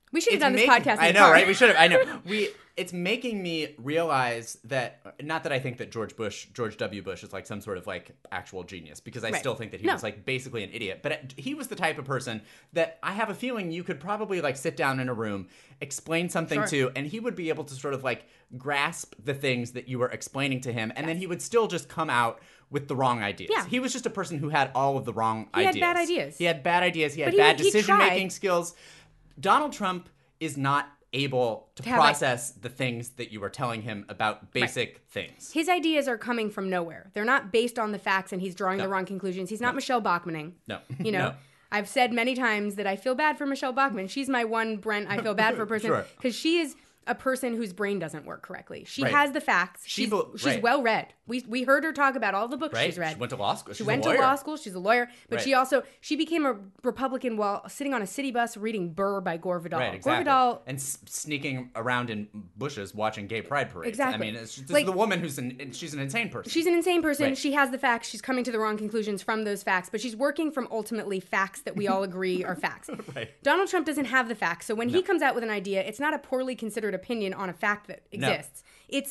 We should have done this podcast. I know, right? We should have. I know. It's making me realize that, not that I think that George W. Bush is like some sort of like actual genius, because I still think that he was like basically an idiot. But he was the type of person that I have a feeling you could probably like sit down in a room, explain something to, and he would be able to sort of like grasp the things that you were explaining to him, and then he would still just come out with the wrong ideas. Yeah. He was just a person who had all of the wrong ideas. He had bad ideas. He had bad ideas. He had bad decision-making skills. Donald Trump is not able to process the things that you are telling him about basic things. His ideas are coming from nowhere. They're not based on the facts, and he's drawing the wrong conclusions. He's not Michelle Bachmanning. No. You know? No. I've said many times that I feel bad for Michelle Bachmann. She's my one Brent I feel bad for person, because she is a person whose brain doesn't work correctly. She has the facts. She's well read. We heard her talk about all the books she's read. She went to law school. She went to law school. She's a lawyer. But she became a Republican while sitting on a city bus reading Burr by Gore Vidal. Right, exactly. Gore Vidal, and sneaking around in bushes watching gay pride parades. Exactly. I mean, this is the woman she's an insane person. She's an insane person. She has the facts. She's coming to the wrong conclusions from those facts, but she's working from ultimately facts that we all agree are facts. Donald Trump doesn't have the facts. So when he comes out with an idea, it's not a poorly considered opinion on a fact that exists.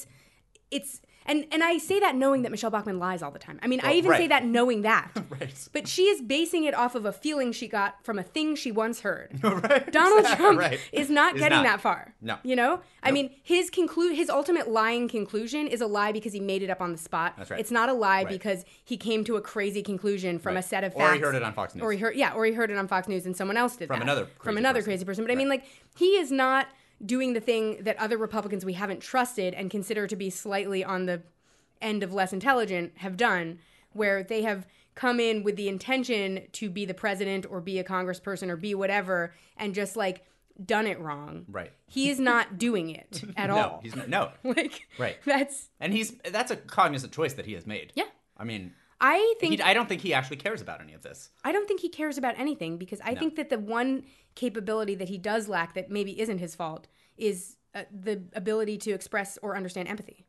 It's and I say that knowing that Michelle Bachmann lies all the time. I mean, I even say that knowing that. But she is basing it off of a feeling she got from a thing she once heard. Donald Trump is not getting that far. No. You know? I mean, his ultimate lying conclusion is a lie because he made it up on the spot. That's right. It's not a lie because he came to a crazy conclusion from a set of facts. Or he heard it on Fox News. Or he heard it on Fox News and someone else did from that. From another crazy person. But I mean, like, he is not doing the thing that other Republicans we haven't trusted and consider to be slightly on the end of less intelligent have done, where they have come in with the intention to be the president or be a congressperson or be whatever and just like done it wrong. Right. He is not doing it at all. He's not. Like, right. That's a cognizant choice that he has made. Yeah. I mean, I don't think he actually cares about any of this. I don't think he cares about anything, because I think that the one capability that he does lack that maybe isn't his fault is the ability to express or understand empathy.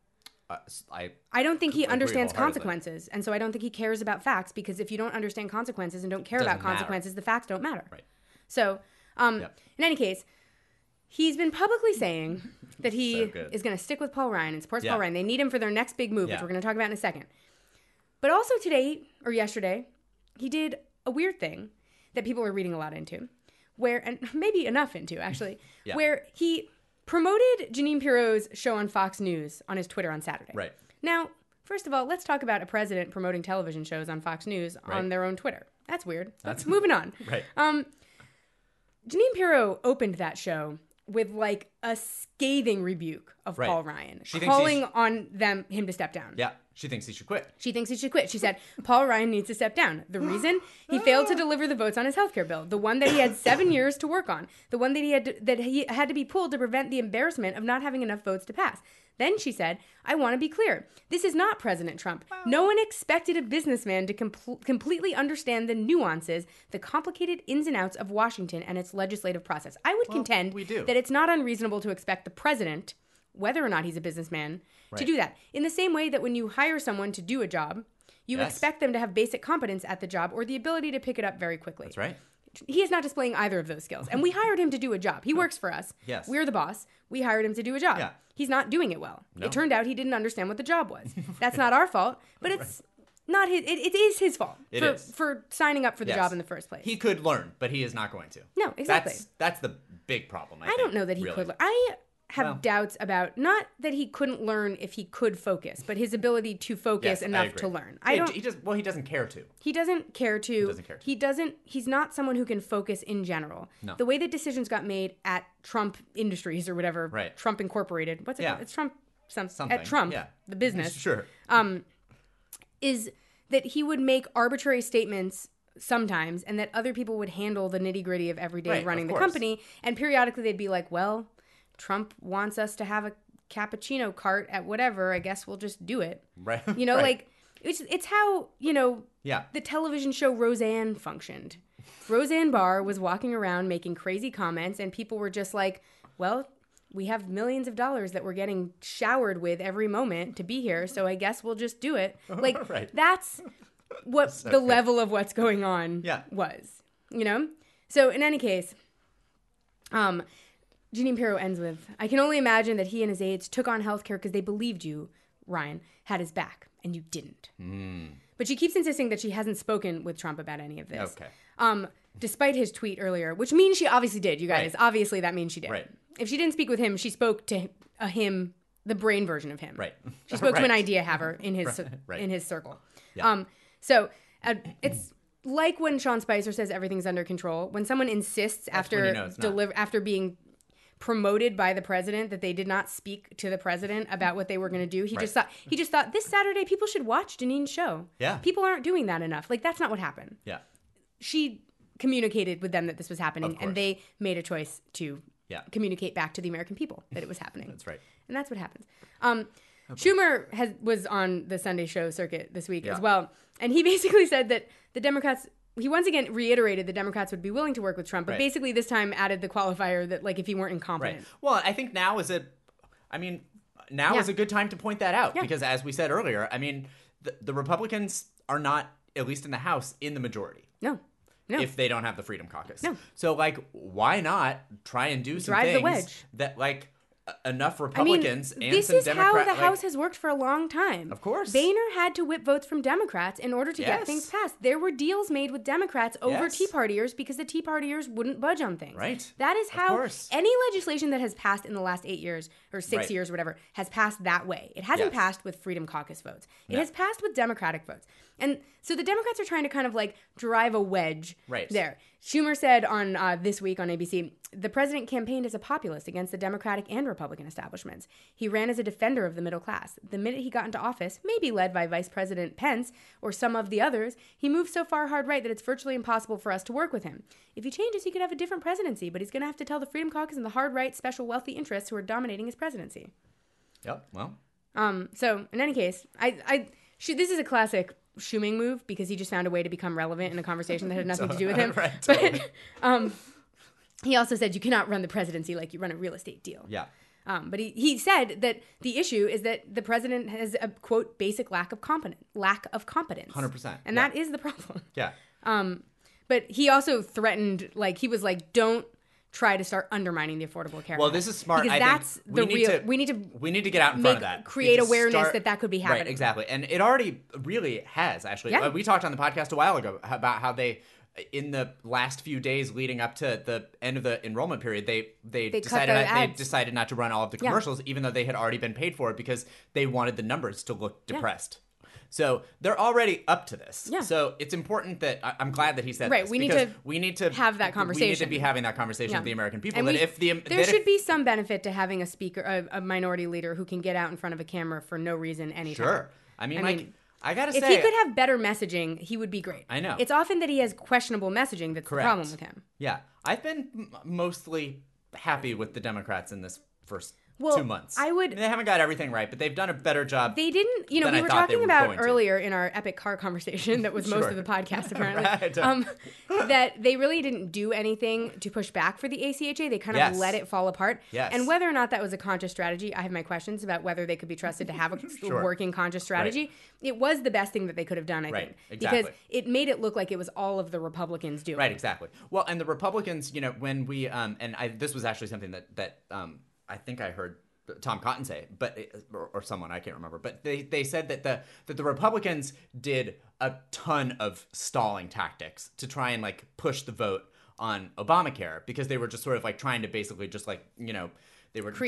I don't think he understands consequences, and so I don't think he cares about facts, because if you don't understand consequences and don't care about consequences, the facts don't matter. Right. So, in any case, he's been publicly saying that he is going to stick with Paul Ryan and supports Paul Ryan. They need him for their next big move, which we're going to talk about in a second. But also today, or yesterday, he did a weird thing that people are reading a lot into, and maybe enough into, actually, where he promoted Jeanine Pirro's show on Fox News on his Twitter on Saturday. Right. Now, first of all, let's talk about a president promoting television shows on Fox News on their own Twitter. That's weird. That's moving on. Right. Jeanine Pirro opened that show with like a scathing rebuke of Paul Ryan, calling on him to step down. Yeah. She thinks he should quit. She said, Paul Ryan needs to step down. The reason? He failed to deliver the votes on his healthcare bill, the one that he had 7 years to work on, the one that he had to be pulled to prevent the embarrassment of not having enough votes to pass. Then she said, I want to be clear. This is not President Trump. No one expected a businessman to completely understand the nuances, the complicated ins and outs of Washington and its legislative process. I would contend that it's not unreasonable to expect the president, whether or not he's a businessman, to do that. In the same way that when you hire someone to do a job, you expect them to have basic competence at the job or the ability to pick it up very quickly. That's right. He is not displaying either of those skills. And we hired him to do a job. He works for us. Yes. We're the boss. We hired him to do a job. Yeah. He's not doing it well. No. It turned out he didn't understand what the job was. That's not our fault, but it's not his. It is his fault for signing up for the job in the first place. He could learn, but he is not going to. No, exactly. That's the big problem. I don't know that he could learn. I have doubts about, not that he couldn't learn if he could focus, but his ability to focus enough to learn. He doesn't care to. He doesn't care to. He's not someone who can focus in general. No. The way that decisions got made at Trump Industries or whatever, Trump Incorporated, what's it called? It's Trump something. At Trump, the business. Sure. Is that he would make arbitrary statements sometimes, and that other people would handle the nitty-gritty of everyday running the company, and periodically they'd be like, well, Trump wants us to have a cappuccino cart at whatever, I guess we'll just do it. Right. You know, like, it's how, the television show Roseanne functioned. Roseanne Barr was walking around making crazy comments, and people were just like, well, we have millions of dollars that we're getting showered with every moment to be here, so I guess we'll just do it. Like, that's what the level of what's going on was, So in any case, Jeanine Pirro ends with, I can only imagine that he and his aides took on healthcare because they believed you, Ryan, had his back, and you didn't. But she keeps insisting that she hasn't spoken with Trump about any of this. Okay. Despite his tweet earlier, which means she obviously did, you guys. Right. Obviously, that means she did. Right. If she didn't speak with him, she spoke to him, the brain version of him. Right. She spoke to an idea haver in his in his circle. Yeah. It's like when Sean Spicer says everything's under control. When someone insists after being promoted by the president that they did not speak to the president about what they were going to do, he just thought this Saturday people should watch Janine's show. Yeah. People aren't doing that enough. Like, that's not what happened. Yeah. She communicated with them that this was happening, and they made a choice to communicate back to the American people that it was happening. That's right. And that's what happens. Schumer was on the Sunday show circuit this week as well, and he basically said that the Democrats, he once again reiterated the Democrats would be willing to work with Trump, but basically this time added the qualifier that, like, if he weren't incompetent. Right. Well, I think now is a good time to point that out, because as we said earlier, I mean, the Republicans are not, at least in the House, in the majority. No. If they don't have the Freedom Caucus. No. So, like, why not try and do some things the wedge. that, like, enough Republicans and some Democrats... This is how the House has worked for a long time. Of course. Boehner had to whip votes from Democrats in order to get things passed. There were deals made with Democrats over Tea Partiers because the Tea Partiers wouldn't budge on things. Right. That is how any legislation that has passed in the last 8 years, or 6 years or whatever, has passed that way. It hasn't passed with Freedom Caucus votes. It has passed with Democratic votes. And so the Democrats are trying to kind of, like, drive a wedge there. Schumer said on This Week on ABC, the president campaigned as a populist against the Democratic and Republican establishments. He ran as a defender of the middle class. The minute he got into office, maybe led by Vice President Pence or some of the others, he moved so far hard right that it's virtually impossible for us to work with him. If he changes, he could have a different presidency, but he's going to have to tell the Freedom Caucus and the hard right special wealthy interests who are dominating his presidency. Yep, well. So, in any case, this is a classic Schuming move because he just found a way to become relevant in a conversation that had nothing to do with him. But he also said you cannot run the presidency like you run a real estate deal. Yeah. But he said that the issue is that the president has a, quote, basic lack of competence. 100%. And that is the problem. Yeah. But he also threatened, like, he was like, don't try to start undermining the Affordable Care Act. Well, this is smart. Because that's the real... We need to get out in front of that. Create awareness that could be happening. Right, exactly. And it already really has, actually. Yeah. We talked on the podcast a while ago about how they, in the last few days leading up to the end of the enrollment period, they decided not to run all of the commercials, even though they had already been paid for it because they wanted the numbers to look depressed. So they're already up to this. Yeah. So it's important that I'm glad that he said right. this. We need to have that conversation. We need to be having that conversation with the American people. And there should be some benefit to having a speaker, a minority leader who can get out in front of a camera for no reason anytime. Sure. I mean, I gotta say, if he could have better messaging, he would be great. I know. It's often that he has questionable messaging that's the problem with him. Yeah. I've been mostly happy with the Democrats in this first 2 months. They haven't got everything right, but they've done a better job. They didn't, we were talking about earlier in our epic car conversation that was most of the podcast apparently, that they really didn't do anything to push back for the ACHA. They kind of let it fall apart. Yes. And whether or not that was a conscious strategy, I have my questions about whether they could be trusted to have a working conscious strategy. Right. It was the best thing that they could have done, I think. Exactly. Because it made it look like it was all of the Republicans doing. Right, exactly. Well, and the Republicans, when we, this was actually something that I think I heard Tom Cotton say, or someone, I can't remember, but they said that the Republicans did a ton of stalling tactics to try and, like, push the vote on Obamacare because they were just sort of, like, trying to basically just, like, they were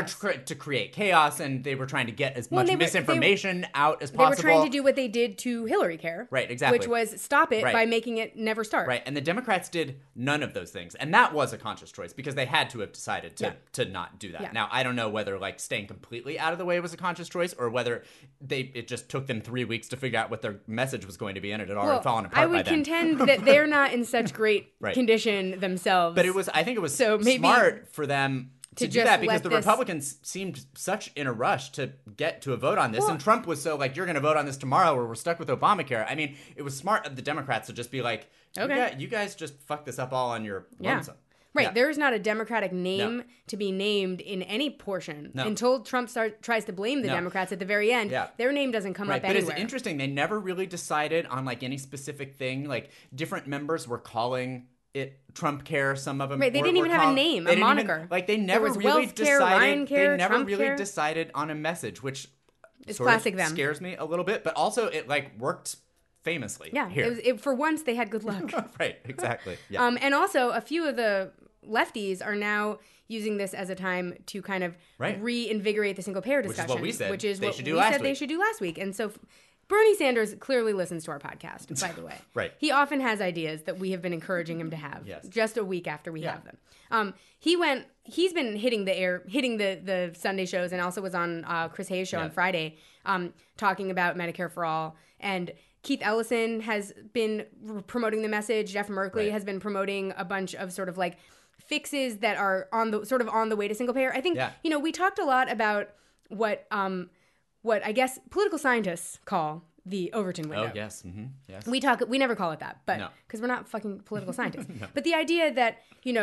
to create chaos, and they were trying to get as much misinformation out as possible. They were trying to do what they did to Hillary Care. Right, exactly. Which was stop it by making it never start. Right, and the Democrats did none of those things. And that was a conscious choice because they had to have decided to not do that. Yeah. Now, I don't know whether, like, staying completely out of the way was a conscious choice or whether it just took them 3 weeks to figure out what their message was going to be, and it had already fallen apart by then. I would contend that they're not in such great condition themselves. But I think it was smart for them to do that because the Republicans seemed such in a rush to get to a vote on this. And Trump was so like, you're going to vote on this tomorrow or we're stuck with Obamacare. I mean, it was smart of the Democrats to just be like, you guys just fucked this up all on your lonesome. Right. Yeah. There's not a Democratic name to be named in any portion until Trump tries to blame the Democrats at the very end. Yeah. Their name doesn't come up anywhere. But it's interesting. They never really decided on, like, any specific thing. Like, different members were calling Trump Care. Some of them, right? They didn't even have a name, a moniker. They never really decided. They never really decided on a message, which is classic them. Scares me a little bit. But also, it like worked famously. Yeah, here. For once they had good luck. Right, exactly. Yeah. And also a few of the lefties are now using this as a time to kind of reinvigorate the single payer discussion, which is what we said they should do last week. And so Bernie Sanders clearly listens to our podcast, by the way. Right. He often has ideas that we have been encouraging him to have just a week after we have them. He's been hitting the Sunday shows, and also was on Chris Hayes' show on Friday, talking about Medicare for All. And Keith Ellison has been promoting the message. Jeff Merkley has been promoting a bunch of sort of like fixes that are on the way to single payer. I think we talked a lot about what I guess political scientists call the Overton window. Oh yes, mm-hmm. Yes. We never call it that, but because we're not fucking political scientists. But the idea that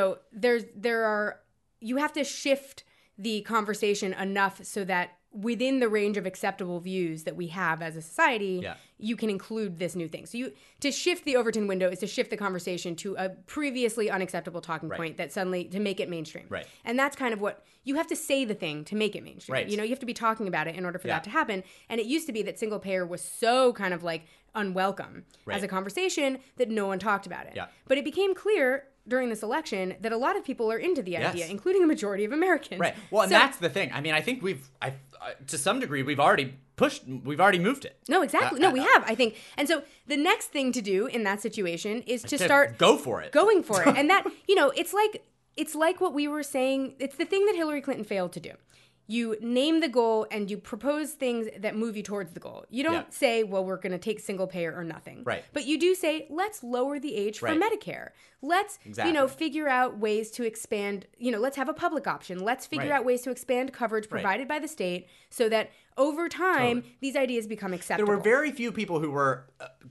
you have to shift the conversation enough so that within the range of acceptable views that we have as a society, you can include this new thing. So to shift the Overton window is to shift the conversation to a previously unacceptable talking point that suddenly, to make it mainstream. Right. And that's kind of what, you have to say the thing to make it mainstream. Right. You have to be talking about it in order for that to happen. And it used to be that single payer was so kind of like unwelcome as a conversation that no one talked about it. Yeah. But it became clear during this election that a lot of people are into the idea, including a majority of Americans. Right. Well, and that's the thing. I mean, I think to some degree, we've already moved it. No, exactly. No, we have, I think. And so the next thing to do in that situation is to start go for it. Going for it. And that, it's like what we were saying. It's the thing that Hillary Clinton failed to do. You name the goal and you propose things that move you towards the goal. You don't say, well, we're going to take single payer or nothing. Right. But you do say, let's lower the age for Medicare. Let's, figure out ways to expand, let's have a public option. Let's figure out ways to expand coverage provided by the state so that over time, these ideas become acceptable. There were very few people who were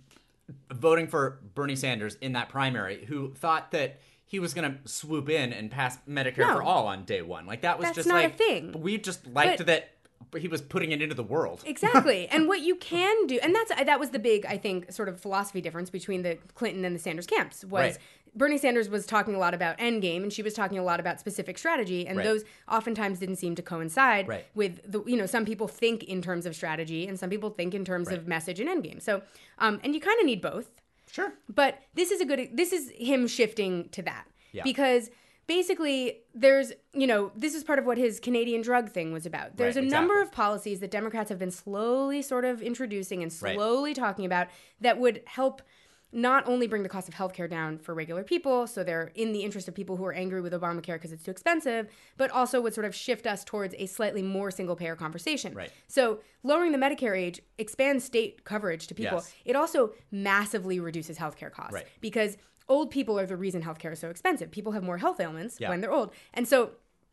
voting for Bernie Sanders in that primary who thought that he was going to swoop in and pass Medicare for all on day one. Like that's just not like a thing. We just liked that he was putting it into the world. Exactly. And what you can do, and that was the big, I think, sort of philosophy difference between the Clinton and the Sanders camps, was Bernie Sanders was talking a lot about endgame and she was talking a lot about specific strategy, and those oftentimes didn't seem to coincide with the, some people think in terms of strategy and some people think in terms of message and endgame. So, and you kind of need both. Sure. But this is him shifting to that. Yeah. Because basically this is part of what his Canadian drug thing was about. There's a number of policies that Democrats have been slowly sort of introducing and slowly talking about that would help not only bring the cost of healthcare down for regular people, so they're in the interest of people who are angry with Obamacare because it's too expensive, but also would sort of shift us towards a slightly more single-payer conversation. Right. So lowering the Medicare age expands state coverage to people. Yes. It also massively reduces healthcare costs because old people are the reason healthcare is so expensive. People have more health ailments when they're old. And so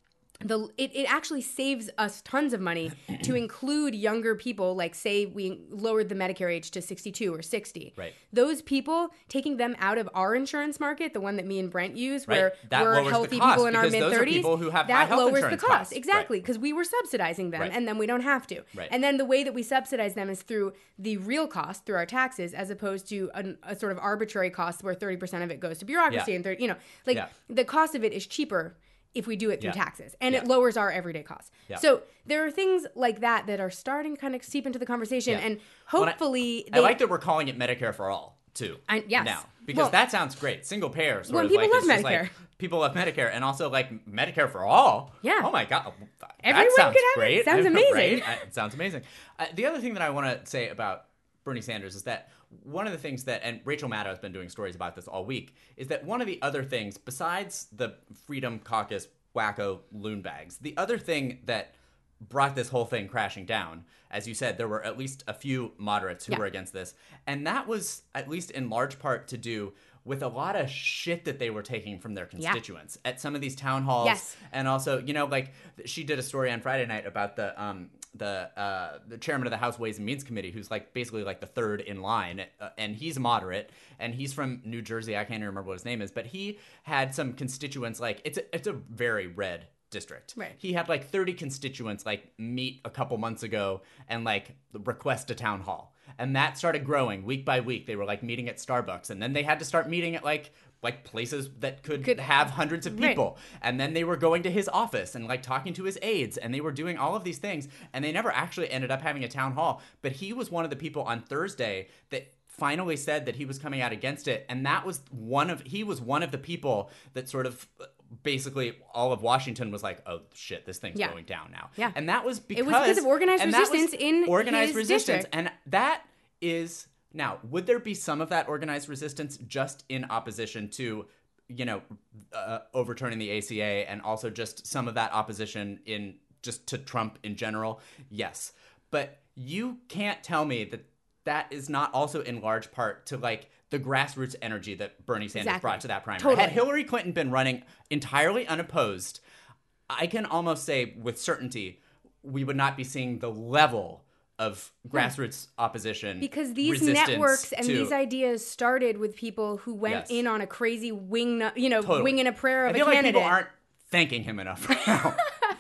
it actually saves us tons of money to include younger people, like say we lowered the Medicare age to 62 or 60. Right. Those people, taking them out of our insurance market, the one that me and Brent use, where that we're healthy people in our mid-30s, that lowers the cost. Exactly, because we were subsidizing them and then we don't have to. Right. And then the way that we subsidize them is through the real cost, through our taxes, as opposed to a sort of arbitrary cost where 30% of it goes to bureaucracy and the cost of it is cheaper if we do it through taxes, and it lowers our everyday costs. Yeah. So there are things like that that are starting to kind of seep into the conversation, and hopefully... I like that we're calling it Medicare for All, too, now. Because that sounds great. Single payer, sort of people like... love Medicare. Like, people love Medicare, and also, like, Medicare for All? Yeah. Oh, my God. Everyone sounds could have great. It. Sounds amazing. It sounds amazing. The other thing that I want to say about Bernie Sanders is that one of the things that, and Rachel Maddow has been doing stories about this all week, is that one of the other things, besides the Freedom Caucus wacko loon bags, the other thing that brought this whole thing crashing down, as you said, there were at least a few moderates who were against this, and that was at least in large part to do with a lot of shit that they were taking from their constituents at some of these town halls. Yes. And also, like she did a story on Friday night about the chairman of the House Ways and Means Committee, who's like basically like the third in line, and he's moderate, and he's from New Jersey. I can't even remember what his name is, but he had some constituents, like it's a very red district. Right. He had like 30 constituents like meet a couple months ago and like request a town hall. And that started growing week by week. They were like meeting at Starbucks, and then they had to start meeting at like like places that could have hundreds of people. Right. And then they were going to his office and like talking to his aides, and they were doing all of these things, and they never actually ended up having a town hall. But he was one of the people on Thursday that finally said that he was coming out against it, and that was he was one of the people that sort of basically all of Washington was like, oh shit, this thing's going down now. Yeah. And that was because it was because of organized resistance in organized his resistance. district. And that is now, would there be some of that organized resistance just in opposition to, overturning the ACA, and also just some of that opposition in just to Trump in general? Yes. But you can't tell me that is not also in large part to like the grassroots energy that Bernie Sanders brought to that primary. Totally. Had Hillary Clinton been running entirely unopposed, I can almost say with certainty we would not be seeing the level of grassroots opposition, because these networks and these ideas started with people who went in on a crazy wing and a prayer of a candidate. I feel like people aren't thanking him enough right now.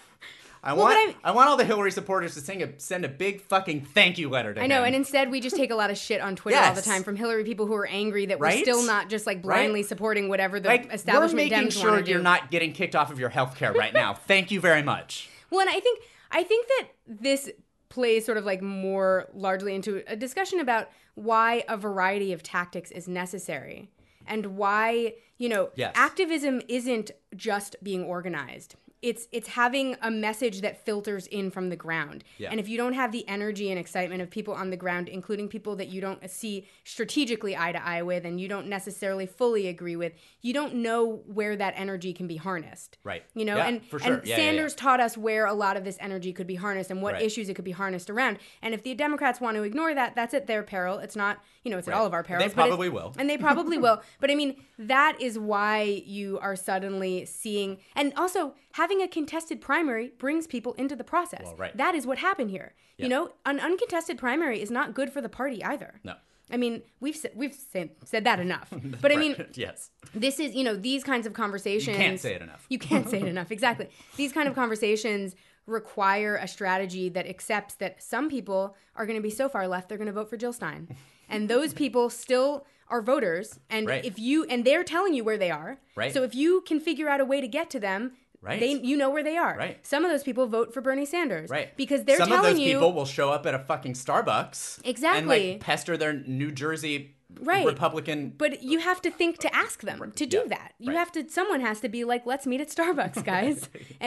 I want all the Hillary supporters to send a big fucking thank you letter to him. I know, and instead we just take a lot of shit on Twitter all the time from Hillary people who are angry that we're still not just like blindly supporting whatever the establishment Dems want to do. We're making sure you're not getting kicked off of your healthcare right now. Thank you very much. Well, and I think that this plays sort of like more largely into a discussion about why a variety of tactics is necessary, and why, activism isn't just being organized. It's having a message that filters in from the ground. Yeah. And if you don't have the energy and excitement of people on the ground, including people that you don't see strategically eye to eye with and you don't necessarily fully agree with, you don't know where that energy can be harnessed. Right. For sure. And Sanders taught us where a lot of this energy could be harnessed and what issues it could be harnessed around. And if the Democrats want to ignore that, that's at their peril. It's not, it's at all of our peril. They probably will. And they probably will. But I mean, that is why you are suddenly seeing, and also having a contested primary brings people into the process. Well, right. That is what happened here. Yeah. An uncontested primary is not good for the party either. No. I mean, we've said that enough. But I mean, yes. This is, these kinds of conversations. You can't say it enough. You can't say it enough. Exactly. These kind of conversations require a strategy that accepts that some people are going to be so far left they're going to vote for Jill Stein. And those people still are voters, and and they're telling you where they are. Right. So if you can figure out a way to get to them, you know where they are. Right. Some of those people vote for Bernie Sanders. Right. Because they're telling you... Some of those people will show up at a fucking Starbucks. Exactly. And like pester their New Jersey Republican... But you have to think to ask them to do that. You have to... Someone has to be like, let's meet at Starbucks, guys.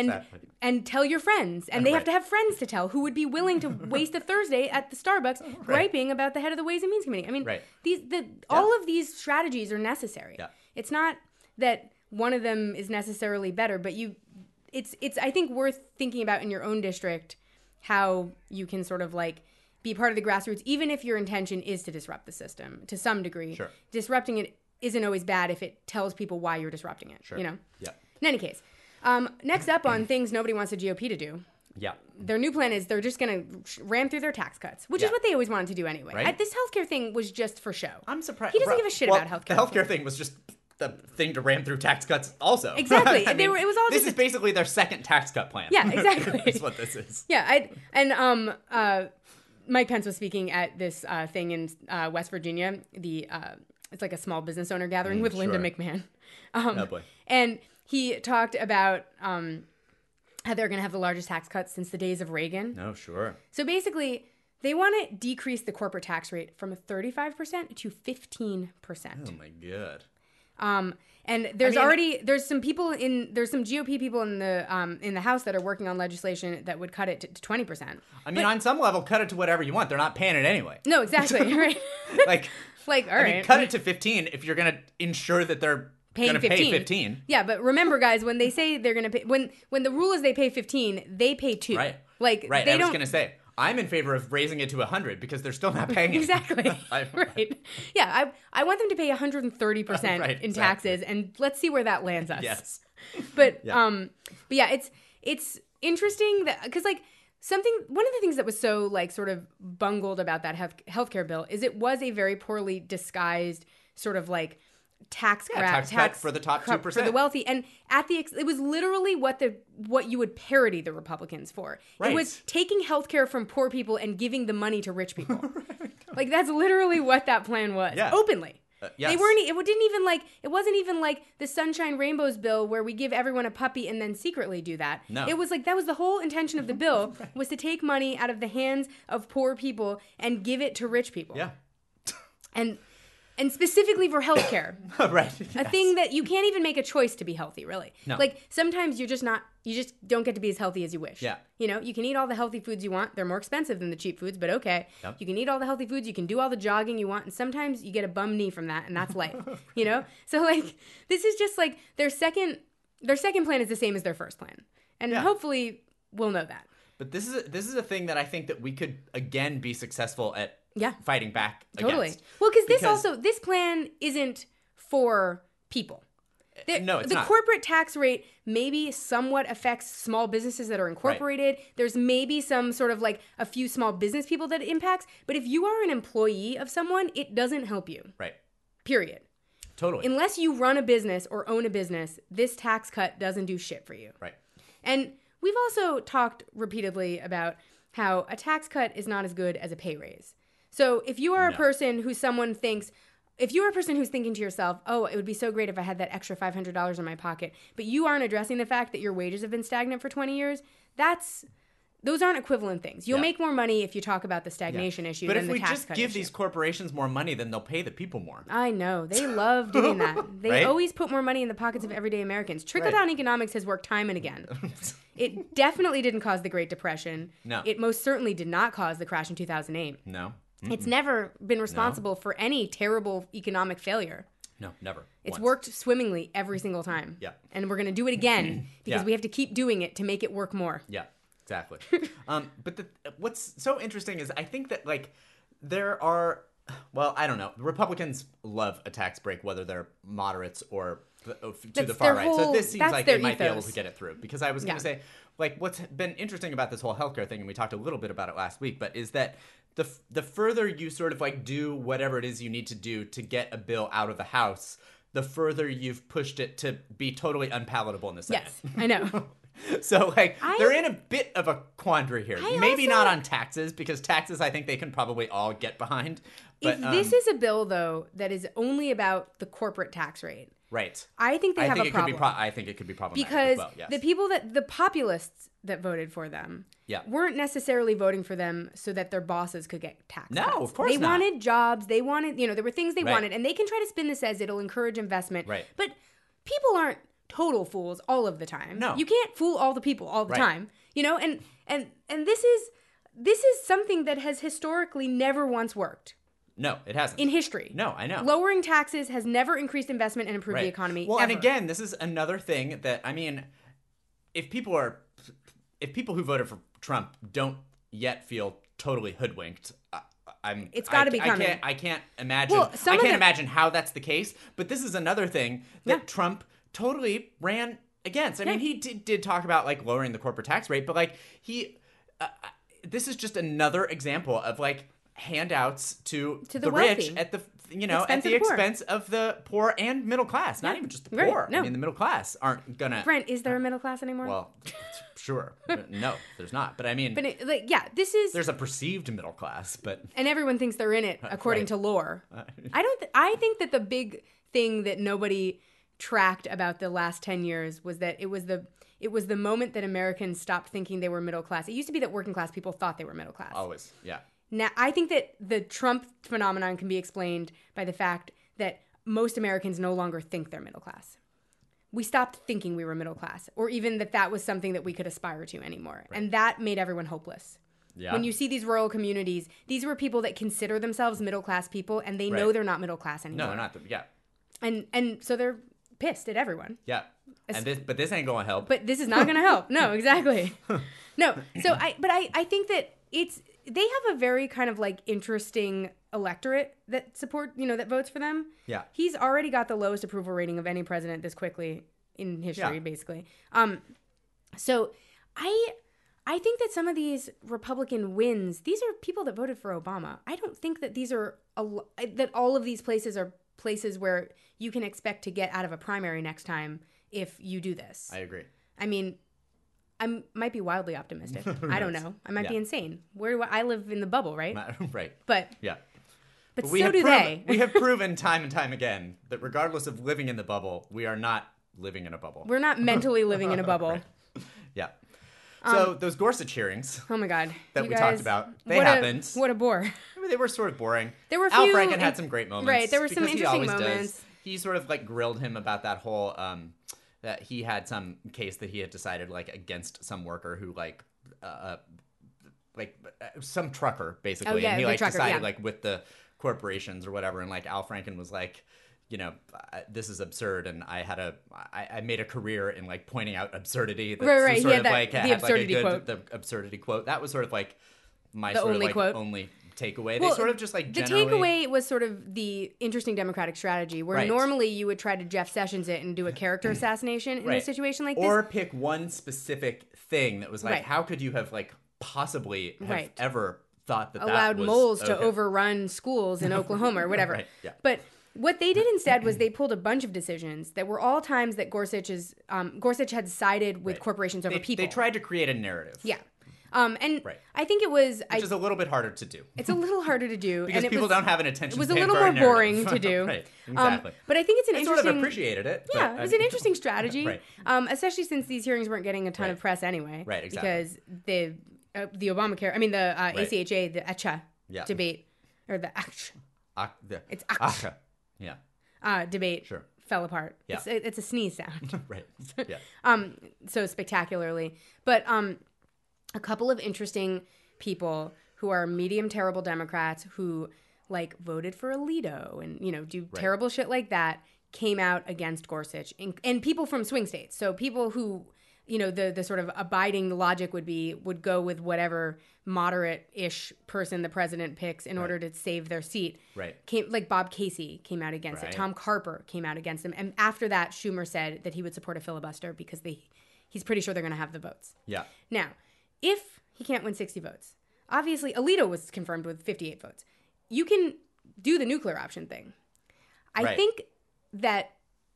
And tell your friends. And they have to have friends to tell who would be willing to waste a Thursday at the Starbucks griping about the head of the Ways and Means Committee. I mean, all of these strategies are necessary. Yeah. It's not that one of them is necessarily better, but it's I think worth thinking about in your own district how you can sort of like be part of the grassroots, even if your intention is to disrupt the system to some degree. Sure. Disrupting it isn't always bad if it tells people why you're disrupting it. Sure. Yeah. In any case, next up on things nobody wants the GOP to do. Yeah. Their new plan is they're just going to ram through their tax cuts, which is what they always wanted to do anyway. Right? This healthcare thing was just for show. I'm surprised. He doesn't give a shit about healthcare. The healthcare thing was just the thing to ram through tax cuts also. Exactly. It was all this is basically their second tax cut plan. Yeah, exactly. That's what this is. Yeah, Mike Pence was speaking at this thing in West Virginia. It's like a small business owner gathering with Linda McMahon. Oh boy. And he talked about how they're going to have the largest tax cuts since the days of Reagan. Oh, sure. So basically, they want to decrease the corporate tax rate from 35% to 15%. Oh my god. And there's some GOP people in the House that are working on legislation that would cut it to 20%. I mean, on some level, cut it to whatever you want. They're not paying it anyway. No, exactly. Right. all right. I mean, cut it to 15 if you're going to ensure that they're going to pay 15. Yeah, but remember, guys, when they say they're going to pay, when the rule is they pay 15, they pay 2. Right. Right. I was going to say, I'm in favor of raising it to 100 because they're still not paying it. Exactly. Right. Yeah, I want them to pay 130% in taxes, and let's see where that lands us. Yes. But yeah, it's interesting that because one of the things that was so like sort of bungled about that healthcare bill is it was a very poorly disguised sort of like tax cut for the top 2%. For the wealthy, and it was literally what you would parody the Republicans for. Right. It was taking healthcare from poor people and giving the money to rich people. Like that's literally what that plan was. Yeah. Openly. Yes. They weren't. It wasn't even like the Sunshine Rainbows bill where we give everyone a puppy and then secretly do that. No. It was like that was the whole intention of the bill was to take money out of the hands of poor people and give it to rich people. Yeah. And specifically for healthcare. Right. A thing that you can't even make a choice to be healthy, really. No. Like sometimes you just don't get to be as healthy as you wish. Yeah. You know, you can eat all the healthy foods you want. They're more expensive than the cheap foods, but okay. Yep. You can eat all the healthy foods. You can do all the jogging you want. And sometimes you get a bum knee from that, and that's life. You know? So like, this is just like their second plan is the same as their first plan. And hopefully we'll know that. But this is a thing that I think that we could again be successful at fighting back Totally. against. Well, because this plan isn't for people. No, it's the not. corporate tax rate maybe somewhat affects small businesses that are incorporated. Right. There's maybe some sort of like a few small business people that it impacts. But if you are an employee of someone, it doesn't help you. Right. Period. Totally. Unless you run a business or own a business, this tax cut doesn't do shit for you. Right. And we've also talked repeatedly about how a tax cut is not as good as a pay raise. So if you are a person who's thinking to yourself, oh, it would be so great if I had that extra $500 in my pocket, but you aren't addressing the fact that your wages have been stagnant for 20 years, those aren't equivalent things. You'll make more money if you talk about the stagnation issue than the tax cut issue. But if we just give these corporations more money, then they'll pay the people more. I know. They love doing that. They always put more money in the pockets of everyday Americans. Trickle-down economics has worked time and again. It definitely didn't cause the Great Depression. No. It most certainly did not cause the crash in 2008. No. Mm-mm. It's never been responsible for any terrible economic failure. No, never. It's worked swimmingly every single time. Yeah. And we're going to do it again because we have to keep doing it to make it work more. Yeah, exactly. But what's so interesting is I think that like there are, well, I don't know. Republicans love a tax break, whether they're moderates or to the far right. So this seems like they might be able to get it through. Because I was going to say, like, what's been interesting about this whole healthcare thing, and we talked a little bit about it last week, but is that the further you sort of like do whatever it is you need to do to get a bill out of the House, the further you've pushed it to be totally unpalatable in the Senate. Yes, I know. So, like, they're in a bit of a quandary here. Maybe not on taxes, because taxes I think they can probably all get behind. But, if this is a bill, though, that is only about the corporate tax rate, right? I think they have a problem. I think it could be problematic because as well, yes. the populists that voted for them weren't necessarily voting for them so that their bosses could get tax cuts. No, of course they not. They wanted jobs. They wanted, there were things they wanted, and they can try to spin this as it'll encourage investment. Right. But people aren't total fools all of the time. No. You can't fool all the people all the time. And this is something that has historically never once worked. No, it hasn't. In history. No, I know. Lowering taxes has never increased investment and improved the economy. Well, ever. and again, this is another thing that, I mean, if people who voted for Trump don't yet feel totally hoodwinked, it's got to be coming. I can't imagine. Well, I can't imagine how that's the case. But this is another thing that Trump totally ran against. I mean, he did talk about like lowering the corporate tax rate, but like this is just another example of like handouts to the rich at the expense of the poor and middle class. Not even just the poor. No. I mean, the middle class aren't gonna. Brent, is there a middle class anymore? Well, sure. No, there's not. But I mean, this is. There's a perceived middle class, but and everyone thinks they're in it according to lore. I think that the big thing that nobody tracked about the last 10 years was that it was the moment that Americans stopped thinking they were middle class. It used to be that working class people thought they were middle class. Always, yeah. Now, I think that the Trump phenomenon can be explained by the fact that most Americans no longer think they're middle class. We stopped thinking we were middle class, or even that was something that we could aspire to anymore. Right. And that made everyone hopeless. Yeah. When you see these rural communities, these were people that consider themselves middle class people, and they know they're not middle class anymore. No, they're not. Yeah. And so they're pissed at everyone. Yeah. But this ain't going to help. But this is not going to help. No, exactly. No. So I think that they have a very kind of like interesting electorate that that votes for them. Yeah. He's already got the lowest approval rating of any president this quickly in history, basically. So I think that some of these Republican wins, these are people that voted for Obama. I don't think that that all of these places are places where you can expect to get out of a primary next time if you do this. I agree. I mean, I might be wildly optimistic. I don't know. I might be insane. Where do I live in the bubble, right? Right. But yeah. But so do they. We have proven time and time again that regardless of living in the bubble, we are not living in a bubble. We're not mentally living in a bubble. Right. Yeah. So those Gorsuch hearings. Oh my God. That we talked about, they happened. What a bore. I mean, they were sort of boring. There were Al Franken had some great moments. Right. There were some interesting moments. Does. He sort of like grilled him about that whole that he had some case that he had decided like against some worker who like some trucker basically. Oh, yeah, and he like trucker, decided like with the corporations or whatever, and like Al Franken was like, you know, this is absurd, and I made a career in like pointing out absurdity. That right. Sort He of had like the had absurdity like a quote. the absurdity quote. That was sort of like my the sort only of like quote. only takeaway. Well, they sort of just like the takeaway was sort of the interesting Democratic strategy, where normally you would try to Jeff Sessions it and do a character assassination in a situation like this, or pick one specific thing that was like, how could you have like possibly have ever thought that allowed that was moles to okay. overrun schools in Oklahoma or whatever. Right, yeah. But what they did instead was they pulled a bunch of decisions that were all times that Gorsuch had sided with corporations over people. They tried to create a narrative. Yeah. I think it was... Which is a little bit harder to do. It's a little harder to do. Because people don't have an attention span. It was a little for more boring to do. Right, exactly. But I think it's an interesting... I sort of appreciated it. Yeah, it was an interesting strategy. Right. Especially since these hearings weren't getting a ton of press anyway. Right, exactly. Because the Obamacare... I mean, the ACHA, the ACHA debate, or the ACHA. It's ACHA. Yeah. Debate fell apart. Yeah. It's a sneeze sound. Right. Yeah. So spectacularly. But a couple of interesting people who are medium terrible Democrats who like voted for Alito and, you know, do terrible shit like that came out against Gorsuch and people from swing states. So people who, you know, the sort of abiding logic would go with whatever moderate-ish person the president picks in order to save their seat. Right. Like Bob Casey came out against it. Tom Carper came out against him. And after that, Schumer said that he would support a filibuster because he's pretty sure they're going to have the votes. Yeah. Now, if he can't win 60 votes, obviously Alito was confirmed with 58 votes. You can do the nuclear option thing. I think that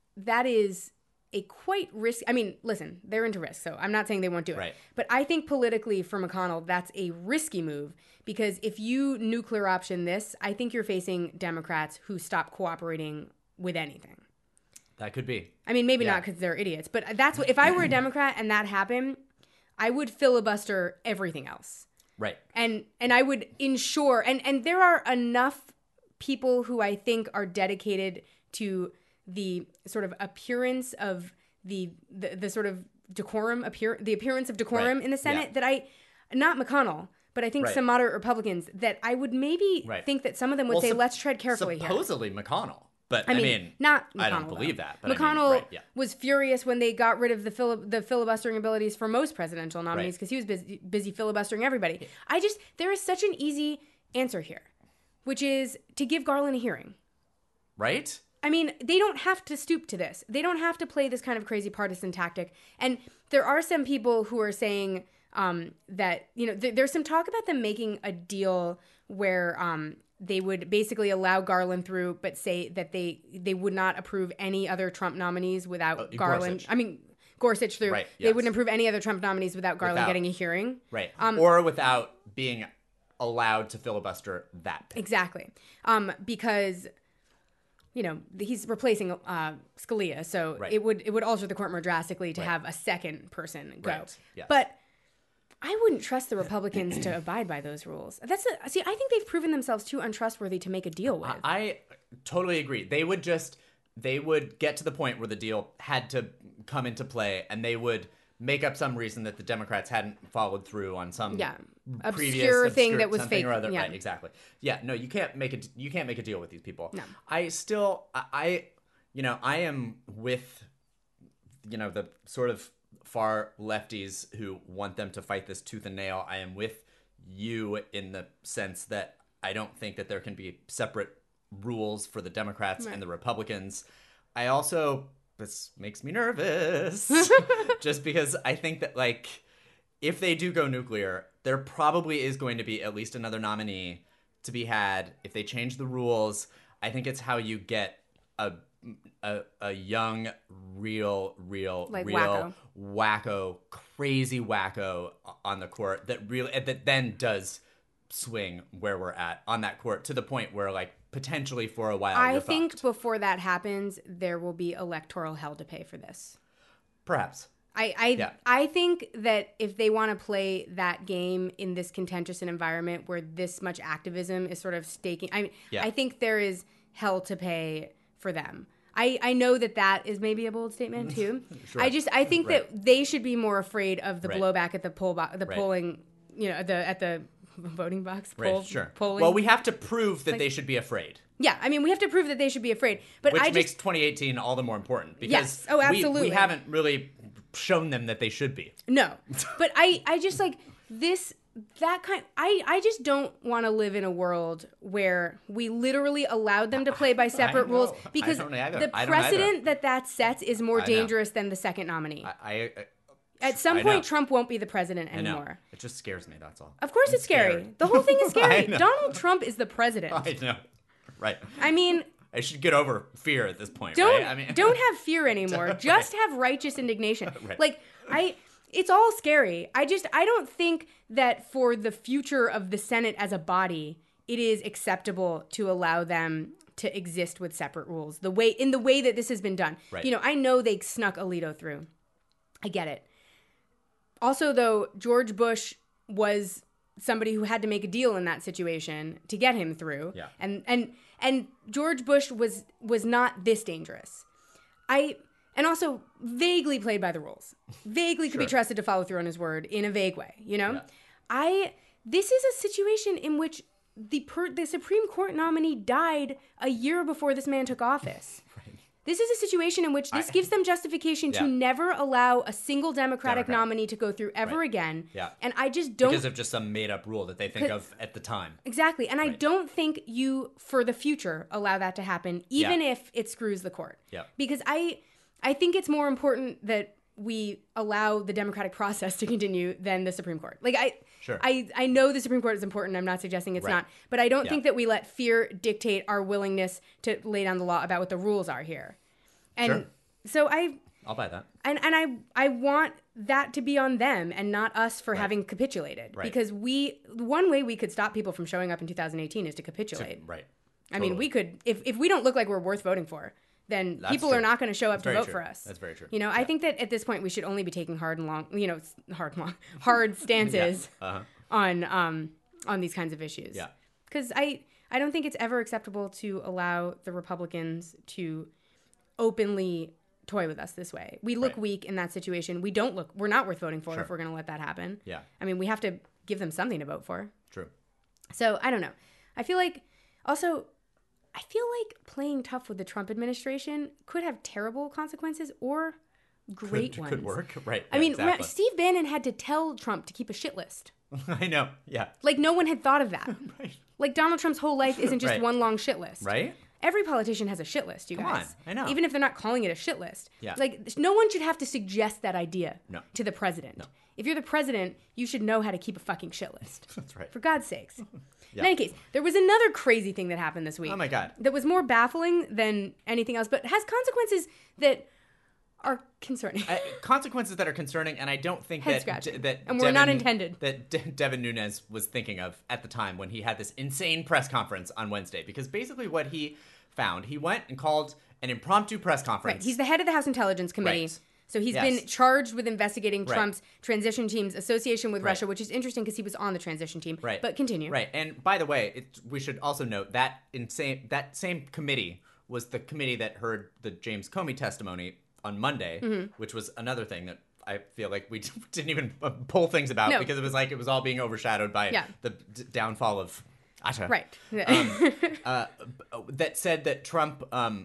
is a quite risky... I mean, listen, they're into risk, so I'm not saying they won't do it. Right. But I think politically for McConnell, that's a risky move because if you nuclear option this, I think you're facing Democrats who stop cooperating with anything. That could be. I mean, maybe not because they're idiots, but that's what... If I were a Democrat and that happened, I would filibuster everything else. Right. And I would ensure... And there are enough people who I think are dedicated to the sort of appearance of the sort of decorum, the appearance of decorum in the Senate that not McConnell, but I think some moderate Republicans that I would maybe think that some of them would say, let's tread carefully supposedly here. McConnell. But I mean, not McConnell. I don't believe that. But McConnell was furious when they got rid of the filibustering abilities for most presidential nominees because he was busy filibustering everybody. There is such an easy answer here, which is to give Garland a hearing. Right? I mean, they don't have to stoop to this. They don't have to play this kind of crazy partisan tactic. And there are some people who are saying that, you know, there's some talk about them making a deal where they would basically allow Garland through, but say that they would not approve any other Trump nominees without Garland. Gorsuch. I mean, Gorsuch through. Right, They wouldn't approve any other Trump nominees without Garland getting a hearing. Right. Or without being allowed to filibuster that pick. Exactly. Because... You know, he's replacing Scalia, so it would alter the court more drastically to have a second person go. Right. Yes. But I wouldn't trust the Republicans to abide by those rules. I think they've proven themselves too untrustworthy to make a deal with. I totally agree. They would get to the point where the deal had to come into play, and they would make up some reason that the Democrats hadn't followed through on some obscure thing that was fake or other. Yeah. Right, exactly. Yeah, no, you can't make a deal with these people. No. I am with, you know, the sort of far lefties who want them to fight this tooth and nail. I am with you in the sense that I don't think that there can be separate rules for the Democrats and the Republicans. This makes me nervous just because I think that, like, if they do go nuclear, there probably is going to be at least another nominee to be had. If they change the rules, I think it's how you get a young, real wacko, crazy wacko on the court that then does swing where we're at on that court to the point where, like, potentially for a while I think before that happens, there will be electoral hell to pay for this. Perhaps. I think that if they want to play that game in this contentious an environment where this much activism is sort of staking, I think there is hell to pay for them. I know that is maybe a bold statement too. Sure. I think that they should be more afraid of the blowback at the polling, at the voting box. Polling. Well, we have to prove that they should be afraid. Yeah, I mean, we have to prove that they should be afraid. But Which makes 2018 all the more important because yes. Oh, absolutely. We haven't really shown them that they should be. No, but I just like this. That kind, I just don't want to live in a world where we literally allowed them to play by separate rules because the precedent that sets is more dangerous than the second nominee. At some point, Trump won't be the president anymore. It just scares me, that's all. Of course it's scary. The whole thing is scary. Donald Trump is the president. I know. Right. I mean... I should get over fear at this point, right? I mean, don't have fear anymore. Just have righteous indignation. Right. Like, it's all scary. I don't think that for the future of the Senate as a body, it is acceptable to allow them to exist with separate rules. In the way that this has been done. Right. I know they snuck Alito through. I get it. Also, though, George Bush was somebody who had to make a deal in that situation to get him through. Yeah. And George Bush was not this dangerous. And also vaguely played by the rules. Vaguely could be trusted to follow through on his word in a vague way, Yeah. This is a situation in which the Supreme Court nominee died a year before this man took office. Right. This is a situation in which this gives them justification to never allow a single Democratic nominee to go through ever again. Yeah. And I just don't... Because of just some made-up rule that they think of at the time. Exactly. And I don't think you, for the future, allow that to happen, even if it screws the court. Yeah. Because I think it's more important that we allow the democratic process to continue than the Supreme Court. Like, I know the Supreme Court is important. I'm not suggesting it's not. But I don't think that we let fear dictate our willingness to lay down the law about what the rules are here. And so I'll buy that. And I want that to be on them and not us for having capitulated. Right. Because one way we could stop people from showing up in 2018 is to capitulate. Right. I mean, we could, if we don't look like we're worth voting for, then people are not going to show up to vote for us. That's very true. I think that at this point we should only be taking hard stances on these kinds of issues. Yeah. Because I don't think it's ever acceptable to allow the Republicans to openly toy with us this way. We look weak in that situation. We're not worth voting for if we're going to let that happen. Yeah. I mean, we have to give them something to vote for. True. So I don't know. I feel like playing tough with the Trump administration could have terrible consequences or great ones. Could work, right. I mean, Steve Bannon had to tell Trump to keep a shit list. I know, yeah. Like, no one had thought of that. Right. Like, Donald Trump's whole life isn't just one long shit list. Right? Every politician has a shit list, you guys. Come on, I know. Even if they're not calling it a shit list. Yeah. Like, no one should have to suggest that idea to the president. No. If you're the president, you should know how to keep a fucking shit list. That's right. For God's sakes. In any case, there was another crazy thing that happened this week. Oh my God. That was more baffling than anything else, but has consequences that are concerning. Consequences that are concerning, and I don't think that and we're not intended. That Devin Nunes was thinking of at the time when he had this insane press conference on Wednesday. Because basically what he found, he went and called an impromptu press conference. Right. He's the head of the House Intelligence Committee. Right. So he's been charged with investigating Trump's transition team's association with Russia, which is interesting because he was on the transition team. Right. But continue. Right. And by the way, we should also note that that same committee was the committee that heard the James Comey testimony on Monday, which was another thing that I feel like we didn't even pull things about because it was all being overshadowed by the downfall of Atta. Right. That said that Trump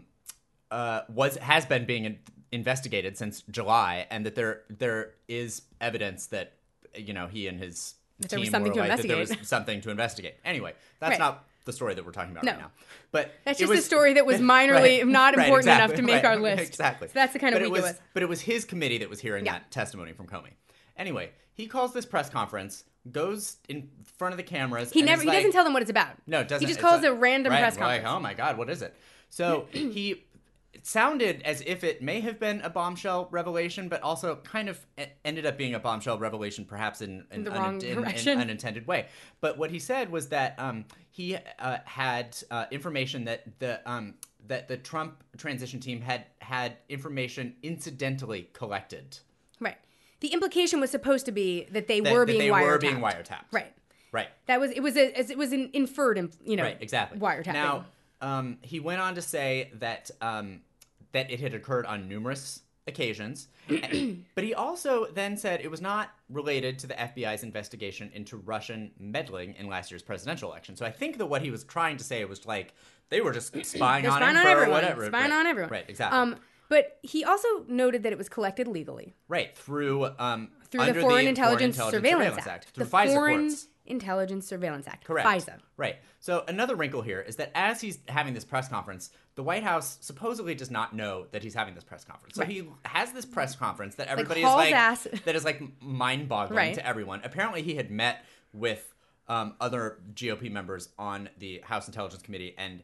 has been being investigated since July, and that there is evidence that he and his team were like that there was something to investigate. Anyway, that's not the story that we're talking about right now. But that's just a story that was minorly not important enough to make our list. Exactly. So that's the kind of week it was. But it was his committee that was hearing that testimony from Comey. Anyway, he calls this press conference, goes in front of the cameras. He doesn't tell them what it's about. No, it doesn't. He just calls a random press conference. Like, oh my God, what is it? So he it sounded as if it may have been a bombshell revelation, but also kind of ended up being a bombshell revelation, perhaps in the wrong direction. an unintended way. But what he said was that he had information that the Trump transition team had information incidentally collected. Right. The implication was supposed to be that they were being wiretapped. Right. Right. It was an inferred, right, exactly. wiretapping. Now, he went on to say that that it had occurred on numerous occasions, but he also then said it was not related to the FBI's investigation into Russian meddling in last year's presidential election. So I think that what he was trying to say was like they were just spying on him for whatever. Spying on everyone. Right, exactly. But he also noted that it was collected legally. Right, through the Foreign Intelligence Surveillance Act. Through FISA Foreign courts. Intelligence Surveillance Act. Correct. FISA. Right. So another wrinkle here is that as he's having this press conference, the White House supposedly does not know that he's having this press conference. So he has this press conference that everybody that is like mind-boggling to everyone. Apparently he had met with other GOP members on the House Intelligence Committee, and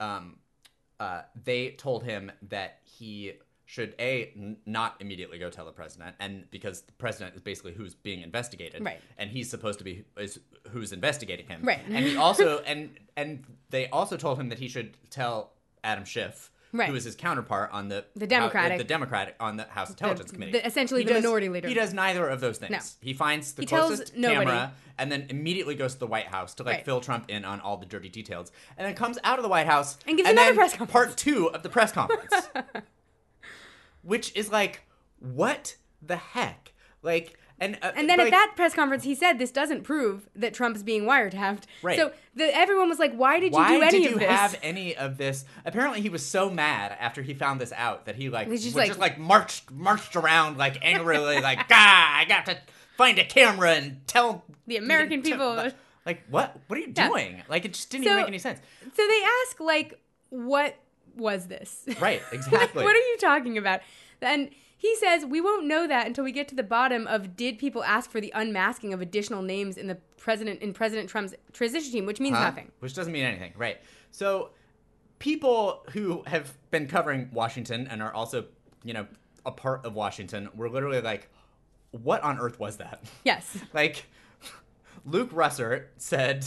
they told him that he should not immediately go tell the president, and because the president is basically who's being investigated, right, and he's supposed to be who's investigating him, right, and he also and they also told him that he should tell Adam Schiff, who is his counterpart on the Democratic on the House Intelligence Committee, essentially the minority leader. He does neither of those things. No. He finds the closest camera and then immediately goes to the White House to fill Trump in on all the dirty details, and then comes out of the White House and gives another press conference. Part 2 of the press conference. Which is like, what the heck? Like, and then at that press conference, he said this doesn't prove that Trump's being wiretapped. Right. So everyone was like, why did you do any of this? Why did you have any of this? Apparently, he was so mad after he found this out that he marched around like angrily, like, I got to find a camera and tell the American people. Like, what? What are you doing? Like, it just didn't even make any sense. So they ask, like, what was this? Right, exactly. What are you talking about? And he says, we won't know that until we get to the bottom of did people ask for the unmasking of additional names in President Trump's transition team, which means nothing. Which doesn't mean anything, right. So people who have been covering Washington and are also, a part of Washington were literally like, what on earth was that? Yes. Like, Luke Russer said...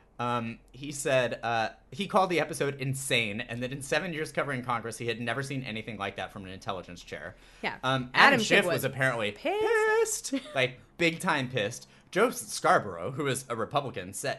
he called the episode insane, and that in 7 years covering Congress, he had never seen anything like that from an intelligence chair. Yeah. Adam Schiff was apparently pissed, like big time pissed. Joe Scarborough, who is a Republican, said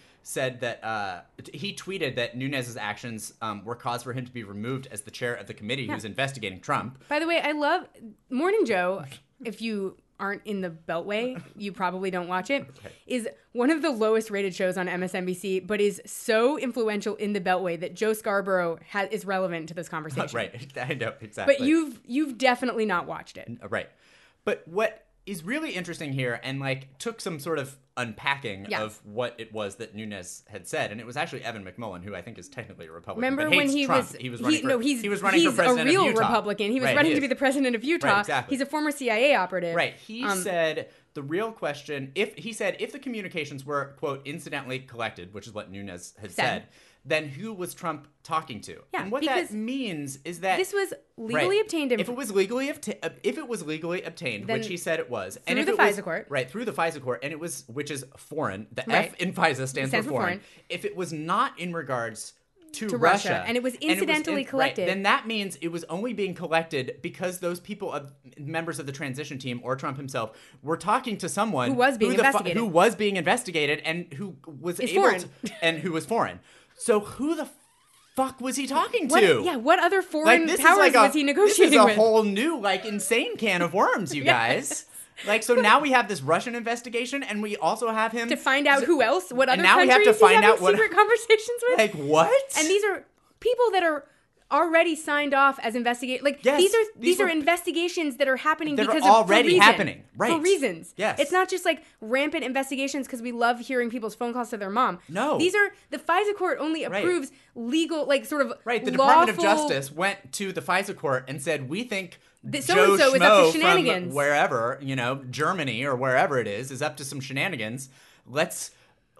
that he tweeted that Nunes's actions were cause for him to be removed as the chair of the committee who's investigating Trump. By the way, I love Morning Joe. If you aren't in the Beltway, you probably don't watch it, is one of the lowest rated shows on MSNBC, but is so influential in the Beltway that Joe Scarborough is relevant to this conversation. Right, I know, exactly. But you've definitely not watched it. Right. But what is really interesting here, and took some sort of unpacking of what it was that Nunes had said, and it was actually Evan McMullin, who I think is technically a Republican. Remember but when he Trump. was running for president a real of Utah. Republican. He was running to be the president of Utah. Right, exactly. He's a former CIA operative. Right. He said the real question, if the communications were, quote, incidentally collected, which is what Nunes had said, then who was Trump talking to? Yeah, and what that means is that this was legally obtained. If it was legally obtained, which he said it was, through the FISA court, right, through the FISA court, and which is foreign. The F in FISA stands for foreign. If it was not in regards to Russia, and it was incidentally collected, then that means it was only being collected because those people, members of the transition team or Trump himself, were talking to someone who was being investigated, and who was who was foreign. So who the fuck was he talking to? What other foreign powers was he negotiating with? This is a whole new, insane can of worms, you guys. So now we have this Russian investigation, and we also have him... to find out who else, what other countries we have to find out what secret conversations with? What? And these are people that are already signed off as investigators. These are investigations that are happening because of for reasons. Yes. It's not just rampant investigations because we love hearing people's phone calls to their mom. No. These are the FISA court only approves legal Right. The Department of Justice went to the FISA court and said, we think so-and-so is up to shenanigans from wherever, Germany or wherever it is up to some shenanigans. Let's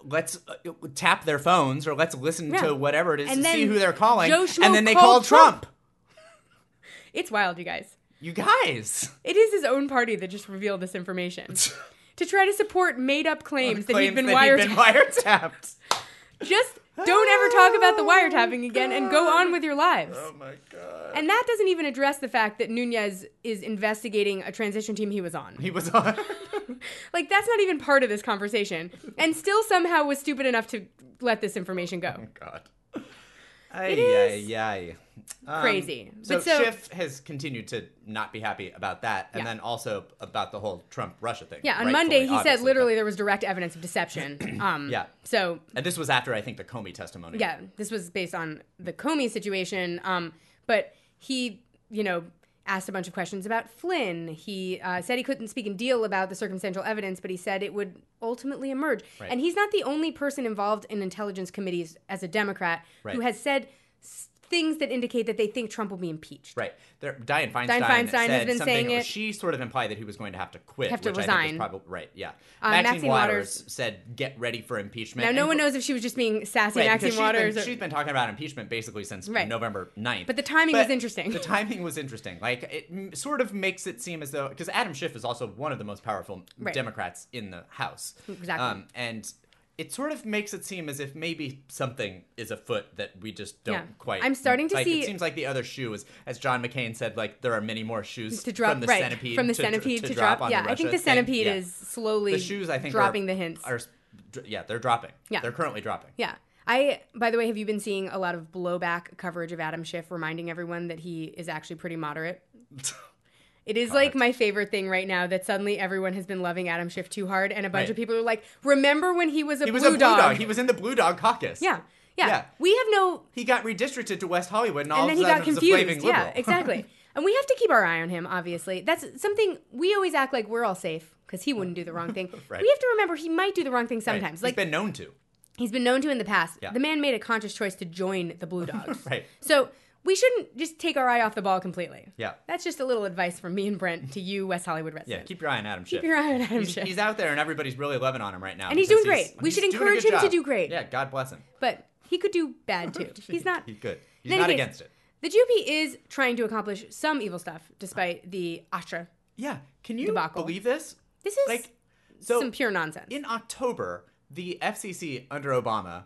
tap their phones or let's listen to whatever it is and to see who they're calling. Joe Schmo and then they called Trump. It's wild, you guys. You guys! It is his own party that just revealed this information. To try to support made-up claims that he'd been wiretapped. Just don't ever talk about the wiretapping again and go on with your lives. Oh, my God. And that doesn't even address the fact that Nunes is investigating a transition team he was on. Like, that's not even part of this conversation. And still somehow was stupid enough to let this information go. Oh, God. It is crazy. So Schiff has continued to not be happy about that, and then also about the whole Trump-Russia thing. Yeah, on Monday he said literally there was direct evidence of deception. So, and this was after, I think, the Comey testimony. Yeah, this was based on the Comey situation. But he, asked a bunch of questions about Flynn. He said he couldn't speak in deal about the circumstantial evidence, but he said it would ultimately emerge. Right. And he's not the only person involved in intelligence committees as a Democrat who has said things that indicate that they think Trump will be impeached. Right. Dianne Feinstein has been saying it. She sort of implied that he was going to have to quit. Have to which resign. I think is probably right. Yeah. Maxine Waters said, "Get ready for impeachment." Now, no one knows if she was just being sassy, Maxine Waters. She's been talking about impeachment basically since November 9th. But the timing was interesting. The timing was interesting. Like, it sort of makes it seem as though, because Adam Schiff is also one of the most powerful Democrats in the House. Exactly. And it sort of makes it seem as if maybe something is afoot that we just don't quite. I'm starting to see. It seems like the other shoe is, as John McCain said, like there are many more shoes to drop from the centipede to drop. On yeah, I think the centipede is slowly the shoes, I think, dropping the hints. They're dropping. Yeah, they're currently dropping. Yeah. By the way, have you been seeing a lot of blowback coverage of Adam Schiff reminding everyone that he is actually pretty moderate? It is like my favorite thing right now that suddenly everyone has been loving Adam Schiff too hard, and a bunch of people are like, remember when he was a blue dog? He was in the Blue Dog Caucus. Yeah. We have no... He got redistricted to West Hollywood, and all then of a sudden he got he was a confused. flaming liberal. Yeah, exactly. And we have to keep our eye on him, obviously. That's something we always act like we're all safe, because he wouldn't do the wrong thing. Right. We have to remember he might do the wrong thing sometimes. Right. He's been known to. He's been known to in the past. Yeah. The man made a conscious choice to join the Blue Dogs. Right. So... we shouldn't just take our eye off the ball completely. Yeah. That's just a little advice from me and Brent to you, West Hollywood residents. Yeah, keep your eye on Adam Schiff. Keep your eye on Adam Schiff. He's out there and everybody's really loving on him right now. And he's doing great. We should encourage him to do great. Yeah, God bless him. But he could do bad too. He's not. He's good. He's not against it. The GOP is trying to accomplish some evil stuff despite the Astra. Yeah. Can you debacle. believe this? This is some pure nonsense. In October, the FCC under Obama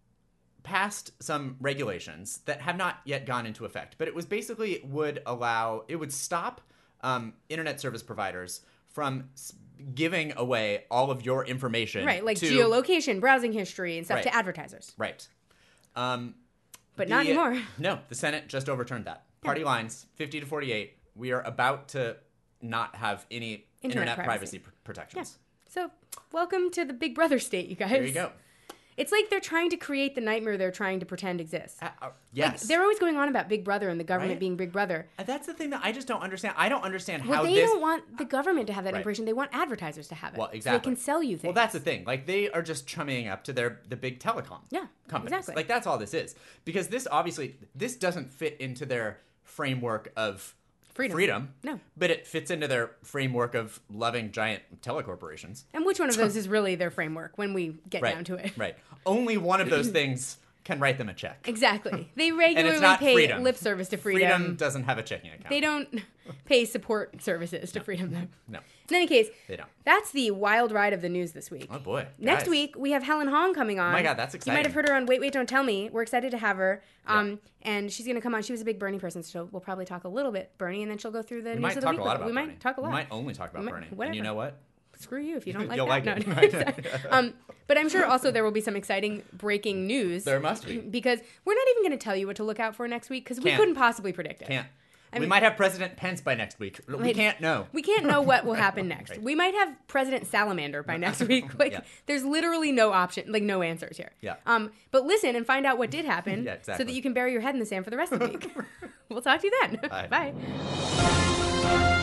passed some regulations that have not yet gone into effect, but it was basically it would stop internet service providers from giving away all of your information, right? Like geolocation, browsing history, and stuff to advertisers, right? But not anymore. No, the Senate just overturned that. Party lines, 50 to 48. We are about to not have any internet privacy protections. Yeah. So, welcome to the Big Brother state, you guys. There you go. It's like they're trying to create the nightmare they're trying to pretend exists. Yes. Like, they're always going on about Big Brother and the government being Big Brother. That's the thing that I just don't understand. I don't understand how they don't want the government to have that information. They want advertisers to have it. Well, exactly. So they can sell you things. Well, that's the thing. Like, they are just chumming up to the big telecom companies. Exactly. Like, that's all this is. Because this doesn't fit into their framework of freedom. No. But it fits into their framework of loving giant telecorporations. And which one of those is really their framework when we get down to it? Right. Only one of those things can write them a check. Exactly. They regularly pay lip service to freedom. Freedom doesn't have a checking account. They don't pay support services to freedom, though. No. In any case, they don't. That's the wild ride of the news this week. Oh, boy. Next week, we have Helen Hong coming on. Oh, my God, that's exciting. You might have heard her on Wait, Wait, Don't Tell Me. We're excited to have her. And she's going to come on. She was a big Bernie person, so we'll probably talk a little bit Bernie, and then she'll go through the news of the week. We might talk a lot. We might only talk about Bernie. Whatever. And you know what? Screw you if you don't like You'll that. like it. No. But I'm sure also there will be some exciting breaking news. There must be. Because we're not even going to tell you what to look out for next week because we couldn't possibly predict it. Can't. We might have President Pence by next week. We can't know. We can't know what will happen next. Right. We might have President Salamander by next week. There's literally no option, no answers here. Yeah. But listen and find out what did happen exactly. so that you can bury your head in the sand for the rest of the week. We'll talk to you then. Bye. Bye.